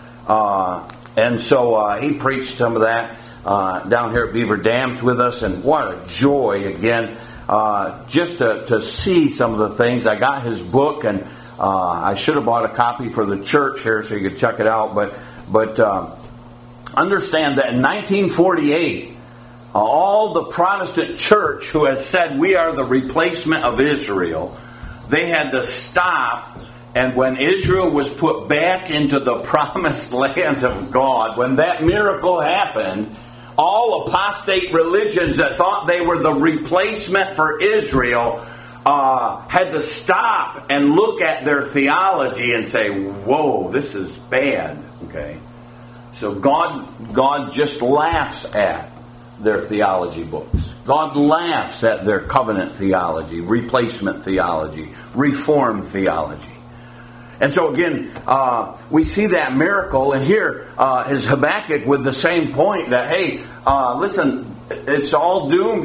[SPEAKER 1] Uh, and so uh, he preached some of that uh, down here at Beaver Dams with us, and what a joy, again, Uh, just to, to see some of the things. I got his book, and uh, I should have bought a copy for the church here so you could check it out. But but uh, understand that in nineteen forty-eight, uh, all the Protestant church who has said we are the replacement of Israel, they had to stop. And when Israel was put back into the promised land of God, when that miracle happened, all apostate religions that thought they were the replacement for Israel uh, had to stop and look at their theology and say, whoa, this is bad. Okay, so God, God just laughs at their theology books. God laughs at their covenant theology, replacement theology, reformed theology. And so again, uh, we see that miracle, and here uh, is Habakkuk with the same point that, hey, uh, listen, it's all doomed.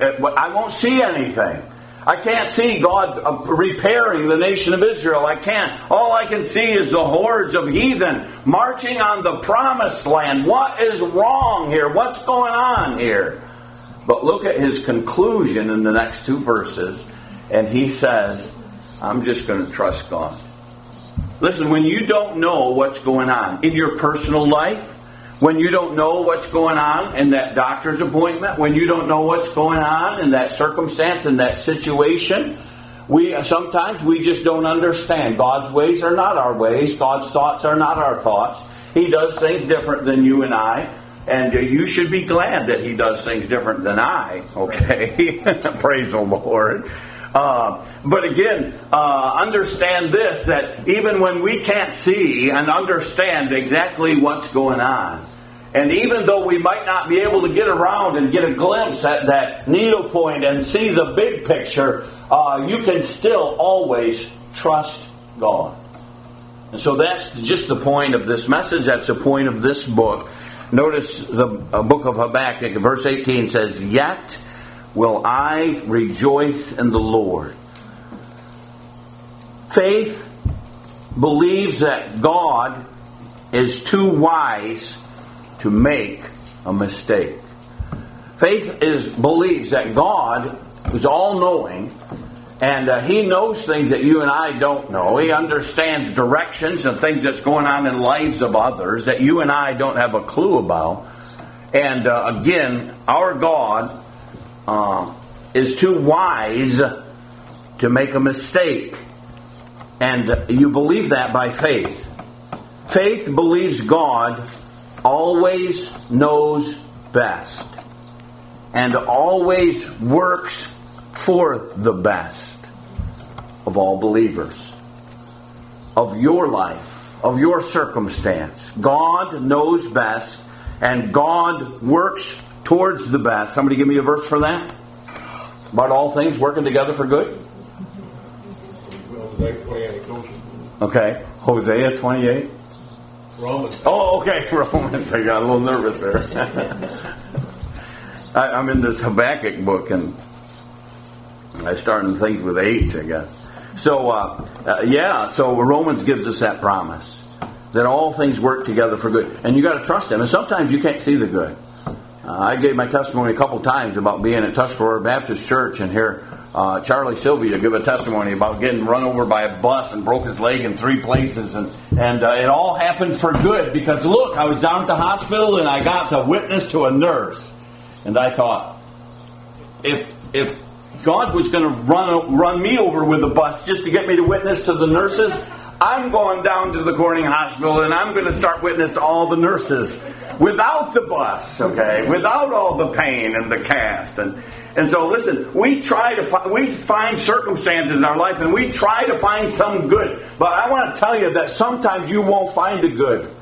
[SPEAKER 1] I won't see anything. I can't see God repairing the nation of Israel. I can't. All I can see is the hordes of heathen marching on the promised land. What is wrong here? What's going on here? But look at his conclusion in the next two verses, and he says, I'm just going to trust God. Listen, when you don't know what's going on in your personal life, when you don't know what's going on in that doctor's appointment, when you don't know what's going on in that circumstance, in that situation, we sometimes we just don't understand. God's ways are not our ways. God's thoughts are not our thoughts. He does things different than you and I. And you should be glad that He does things different than I. Okay? Praise the Lord. Uh, but again, uh, understand this, that even when we can't see and understand exactly what's going on, and even though we might not be able to get around and get a glimpse at that needle point and see the big picture, uh, you can still always trust God. And so that's just the point of this message. That's the point of this book. Notice the uh, book of Habakkuk, verse eighteen says, "Yet will I rejoice in the Lord." Faith believes that God is too wise to make a mistake. Faith is believes that God is all-knowing, and uh, He knows things that you and I don't know. He understands directions and things that's going on in lives of others that you and I don't have a clue about. And uh, again, our God uh, is too wise to make a mistake. And uh, you believe that by faith. Faith believes God always knows best and always works for the best of all believers, of your life, of your circumstance. God knows best, and God works towards the best. Somebody give me a verse for that? About all things working together for good? Okay, Hosea twenty-eight.
[SPEAKER 4] Romans.
[SPEAKER 1] Oh, okay, Romans. I got a little nervous there. I, I'm in this Habakkuk book, and I start in things with H, I guess. So, uh, uh, yeah, so Romans gives us that promise that all things work together for good. And you got to trust Him. And sometimes you can't see the good. Uh, I gave my testimony a couple times about being at Tuscarora Baptist Church, and here uh, Charlie Sylvia give a testimony about getting run over by a bus and broke his leg in three places. And, and uh, it all happened for good because, look, I was down at the hospital and I got to witness to a nurse. And I thought, if if God was going to run run me over with a bus just to get me to witness to the nurses, I'm going down to the Corning Hospital and I'm going to start witness to all the nurses without the bus, okay, without all the pain and the cast. And and so listen, we try to fi- we find circumstances in our life and we try to find some good. But I want to tell you that sometimes you won't find a good.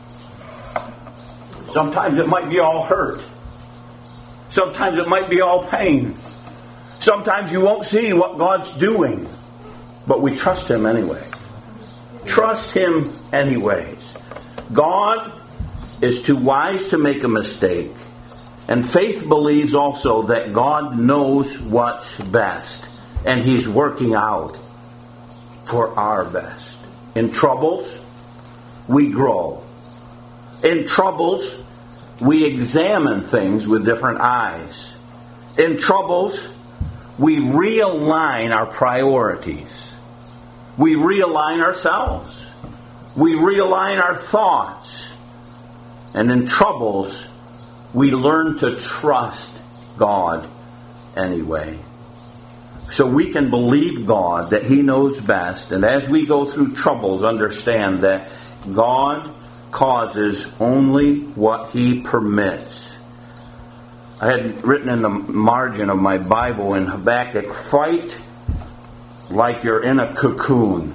[SPEAKER 1] Sometimes it might be all hurt. Sometimes it might be all pain. Sometimes you won't see what God's doing. But we trust Him anyway. Trust Him anyways. God is too wise to make a mistake. And faith believes also that God knows what's best. And He's working out for our best. In troubles, we grow. In troubles, we examine things with different eyes. In troubles, we realign our priorities. We realign ourselves. We realign our thoughts. And in troubles, we learn to trust God anyway. So we can believe God that He knows best. And as we go through troubles, understand that God causes only what He permits. I had written in the margin of my Bible in Habakkuk, fight like you're in a cocoon.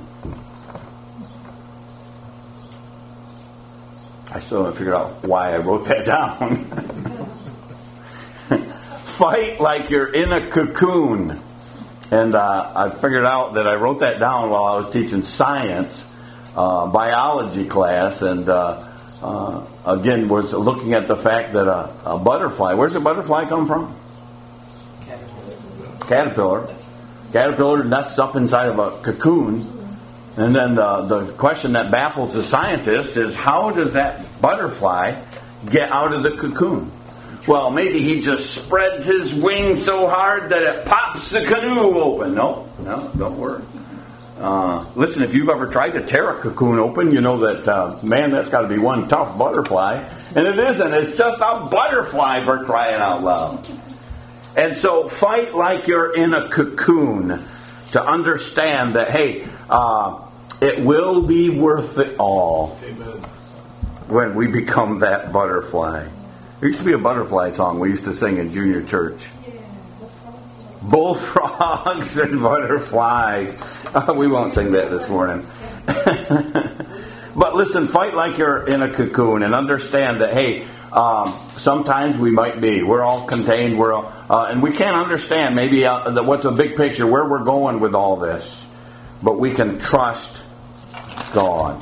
[SPEAKER 1] I still haven't figured out why I wrote that down. Fight like you're in a cocoon. And uh, I figured out that I wrote that down while I was teaching science. Uh, biology class, and uh, uh, again was looking at the fact that a, a butterfly, where's a butterfly come from? Caterpillar. Caterpillar. Caterpillar nests up inside of a cocoon, and then the, the question that baffles the scientist is, how does that butterfly get out of the cocoon? Well, maybe he just spreads his wings so hard that it pops the canoe open. No, no, don't worry. Uh, listen, if you've ever tried to tear a cocoon open, you know that, uh, man, that's got to be one tough butterfly. And it isn't. It's just a butterfly, for crying out loud. And so fight like you're in a cocoon to understand that, hey, uh, it will be worth it all. Amen. When we become that butterfly. There used to be a butterfly song we used to sing in junior church. Bullfrogs and butterflies. Uh, we won't sing that this morning. But listen, fight like you're in a cocoon and understand that, hey, um, sometimes we might be. We're all contained. We're all, uh, and we can't understand maybe uh, the, what's the big picture, where we're going with all this. But we can trust God.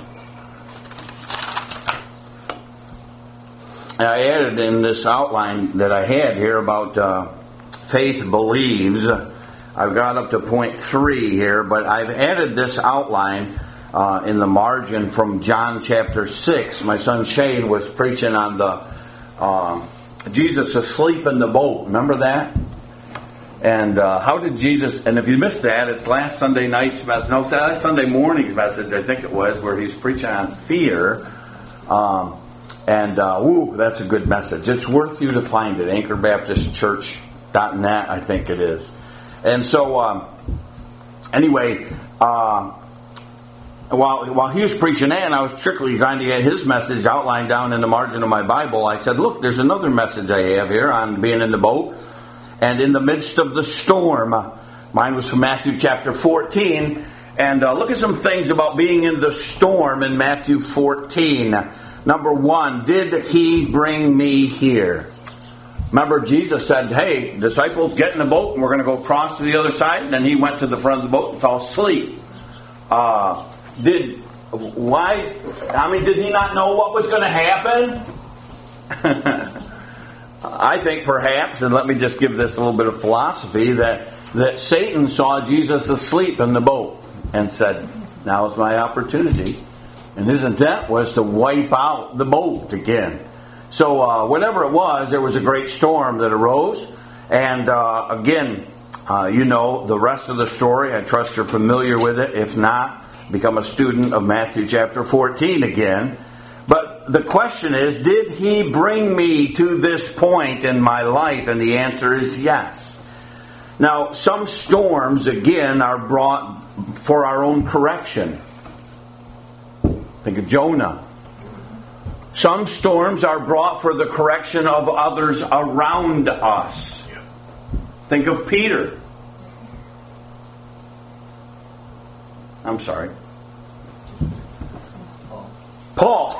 [SPEAKER 1] I added in this outline that I had here about uh, faith believes. I've got up to point three here, but I've added this outline uh, in the margin from John chapter six. My son Shane was preaching on the uh, Jesus asleep in the boat. Remember that? And uh, how did Jesus, and if you missed that, it's last Sunday night's message, no, it's last Sunday morning's message, I think it was, where he's preaching on fear. Um, and, uh, woo, that's a good message. It's worth you to find it, anchor baptist church dot net, I think it is. And so, um, anyway, uh, while, while he was preaching that, and I was strictly trying to get his message outlined down in the margin of my Bible, I said, look, there's another message I have here on being in the boat. And in the midst of the storm, mine was from Matthew chapter fourteen. And uh, look at some things about being in the storm in Matthew fourteen. Number one, did he bring me here? Remember, Jesus said, hey, disciples, get in the boat and we're going to go across to the other side. And then he went to the front of the boat and fell asleep. Uh, did, why, I mean, did he not know what was going to happen? I think perhaps, and let me just give this a little bit of philosophy, that, that Satan saw Jesus asleep in the boat and said, now is my opportunity. And his intent was to wipe out the boat again. So uh, whatever it was, there was a great storm that arose. And uh, again, uh, you know the rest of the story. I trust you're familiar with it. If not, become a student of Matthew chapter fourteen again. But the question is, did he bring me to this point in my life? And the answer is yes. Now, some storms, again, are brought for our own correction. Think of Jonah. Some storms are brought for the correction of others around us. Think of Peter. I'm sorry. Paul.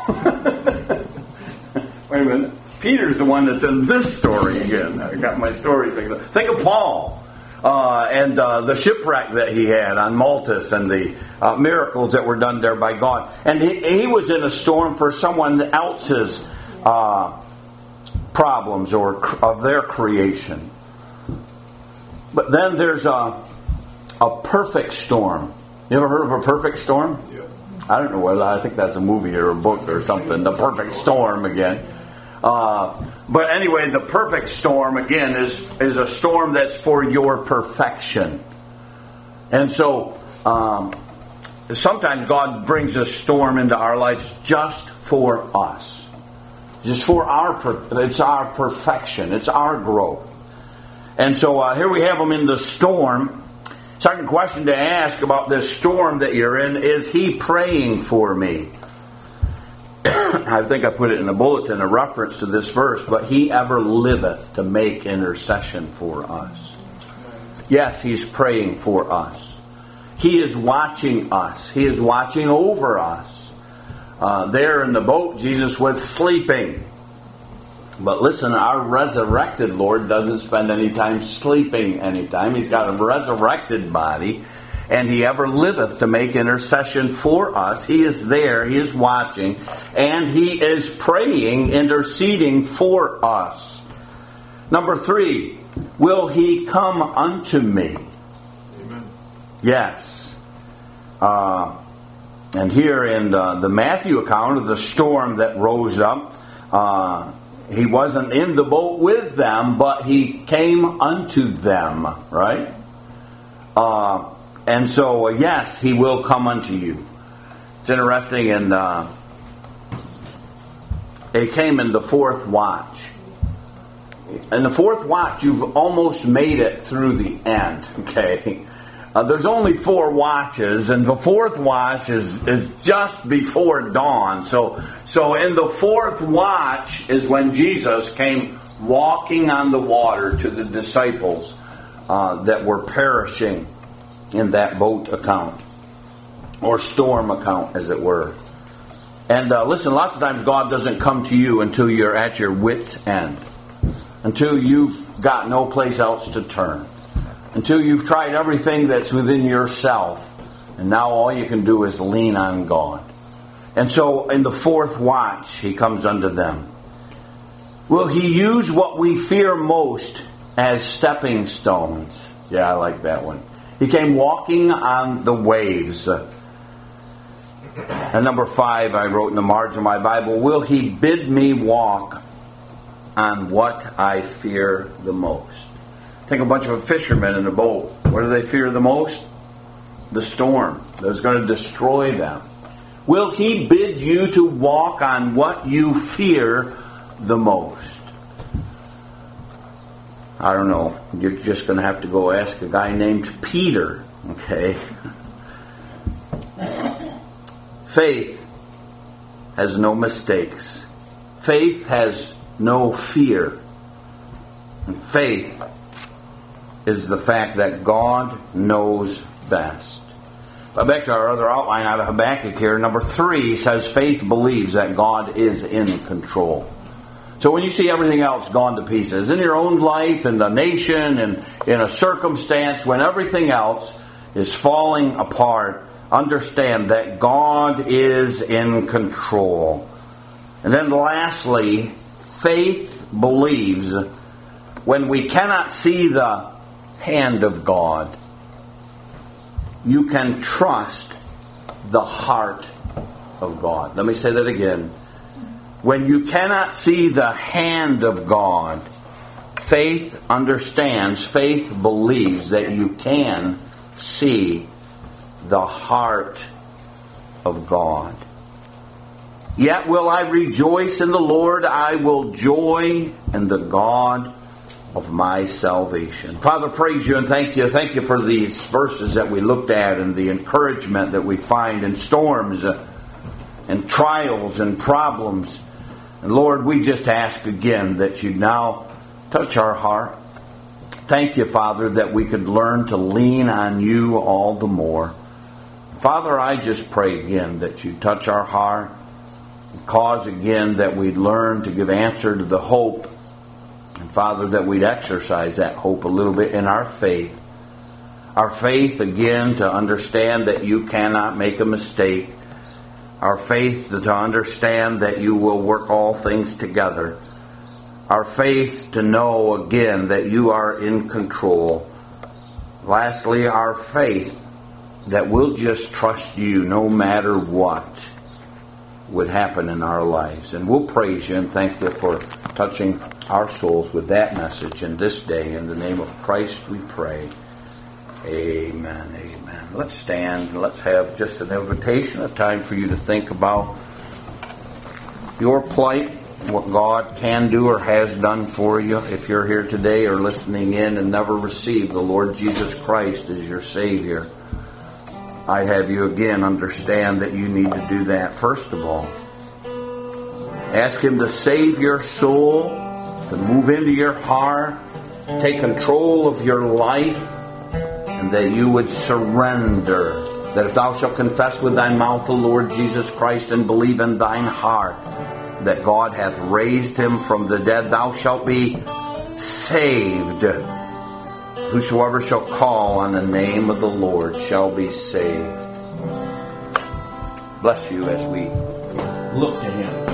[SPEAKER 1] Wait a minute. Peter's the one that's in this story again. I got my story fixed up. Think of Paul uh, and uh, the shipwreck that he had on Maltus and the uh, miracles that were done there by God. And he, he was in a storm for someone else's uh, problems or cr- of their creation. But then there's a, a perfect storm. You ever heard of a perfect storm? Yeah. I don't know whether, I think that's a movie or a book or something. The Perfect Storm again. Uh, but anyway, the perfect storm again is, is a storm that's for your perfection. And so um, sometimes God brings a storm into our lives just for us. Just for our, per- it's our perfection. It's our growth. And so uh, here we have them in the storm. Second question to ask about this storm that you're in, is he praying for me? I think I put it in the bulletin, a reference to this verse, but he ever liveth to make intercession for us. Yes, he's praying for us. He is watching us. He is watching over us. Uh, there in the boat, Jesus was sleeping. But listen, our resurrected Lord doesn't spend any time sleeping anytime. He's got a resurrected body, and he ever liveth to make intercession for us. He is there, he is watching, and he is praying, interceding for us. Number three, will he come unto me? Amen. Yes. Uh, and here in uh, the Matthew account of the storm that rose up, uh, he wasn't in the boat with them, but he came unto them, right? Uh, and so, uh, yes, he will come unto you. It's interesting, and uh, it came in the fourth watch. In the fourth watch, you've almost made it through the end, okay? Uh, there's only four watches, and the fourth watch is, is just before dawn. So, so in the fourth watch is when Jesus came walking on the water to the disciples uh, that were perishing in that boat account, or storm account, as it were. And uh, listen, lots of times God doesn't come to you until you're at your wit's end, until you've got no place else to turn. Until you've tried everything that's within yourself, and now all you can do is lean on God. And so in the fourth watch, he comes unto them. Will he use what we fear most as stepping stones? Yeah, I like that one. He came walking on the waves. And number five, I wrote in the margin of my Bible, will He bid me walk on what I fear the most? Think of a bunch of fishermen in a boat. What do they fear the most? The storm that's going to destroy them. Will He bid you to walk on what you fear the most? I don't know. You're just going to have to go ask a guy named Peter. Okay? Faith has no mistakes. Faith has no fear. And faith is the fact that God knows best. But back to our other outline out of Habakkuk here. Number three says faith believes that God is in control. So when you see everything else gone to pieces, in your own life, in the nation, and in a circumstance, when everything else is falling apart, understand that God is in control. And then lastly, faith believes when we cannot see the hand of God, you can trust the heart of God. Let me say that again. When you cannot see the hand of God, faith understands, faith believes that you can see the heart of God. Yet will I rejoice in the Lord, I will joy in the God of my salvation. Father, praise you and thank you. Thank you for these verses that we looked at and the encouragement that we find in storms and trials and problems. And Lord, we just ask again that you now touch our heart. Thank you, Father, that we could learn to lean on you all the more. Father, I just pray again that you touch our heart and cause again that we'd learn to give answer to the hope. And Father, that we'd exercise that hope a little bit in our faith. Our faith, again, to understand that you cannot make a mistake. Our faith to understand that you will work all things together. Our faith to know, again, that you are in control. Lastly, our faith that we'll just trust you no matter what would happen in our lives. And we'll praise you and thank you for touching our souls with that message in this day. In the name of Christ we pray. Amen. Amen. Let's stand and let's have just an invitation, a time for you to think about your plight, what God can do or has done for you. If you're here today or listening in and never received the Lord Jesus Christ as your Savior, I'd have you again understand that you need to do that first of all. Ask Him to save your soul, to move into your heart, take control of your life, and that you would surrender. That if thou shalt confess with thy mouth the Lord Jesus Christ and believe in thine heart that God hath raised Him from the dead, thou shalt be saved. Whosoever shall call on the name of the Lord shall be saved. Bless you as we look to Him.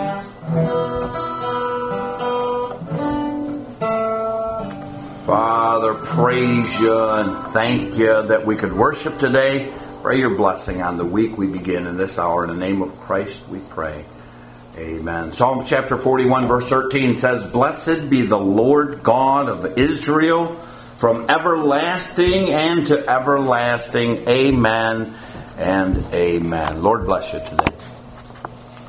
[SPEAKER 1] Father, Father, praise you and thank you that we could worship today. Pray your blessing on the week we begin in this hour. In the name of Christ we pray. Amen. Psalm chapter forty-one verse thirteen says, Blessed be the Lord God of Israel from everlasting and to everlasting. Amen and amen. Lord bless you today.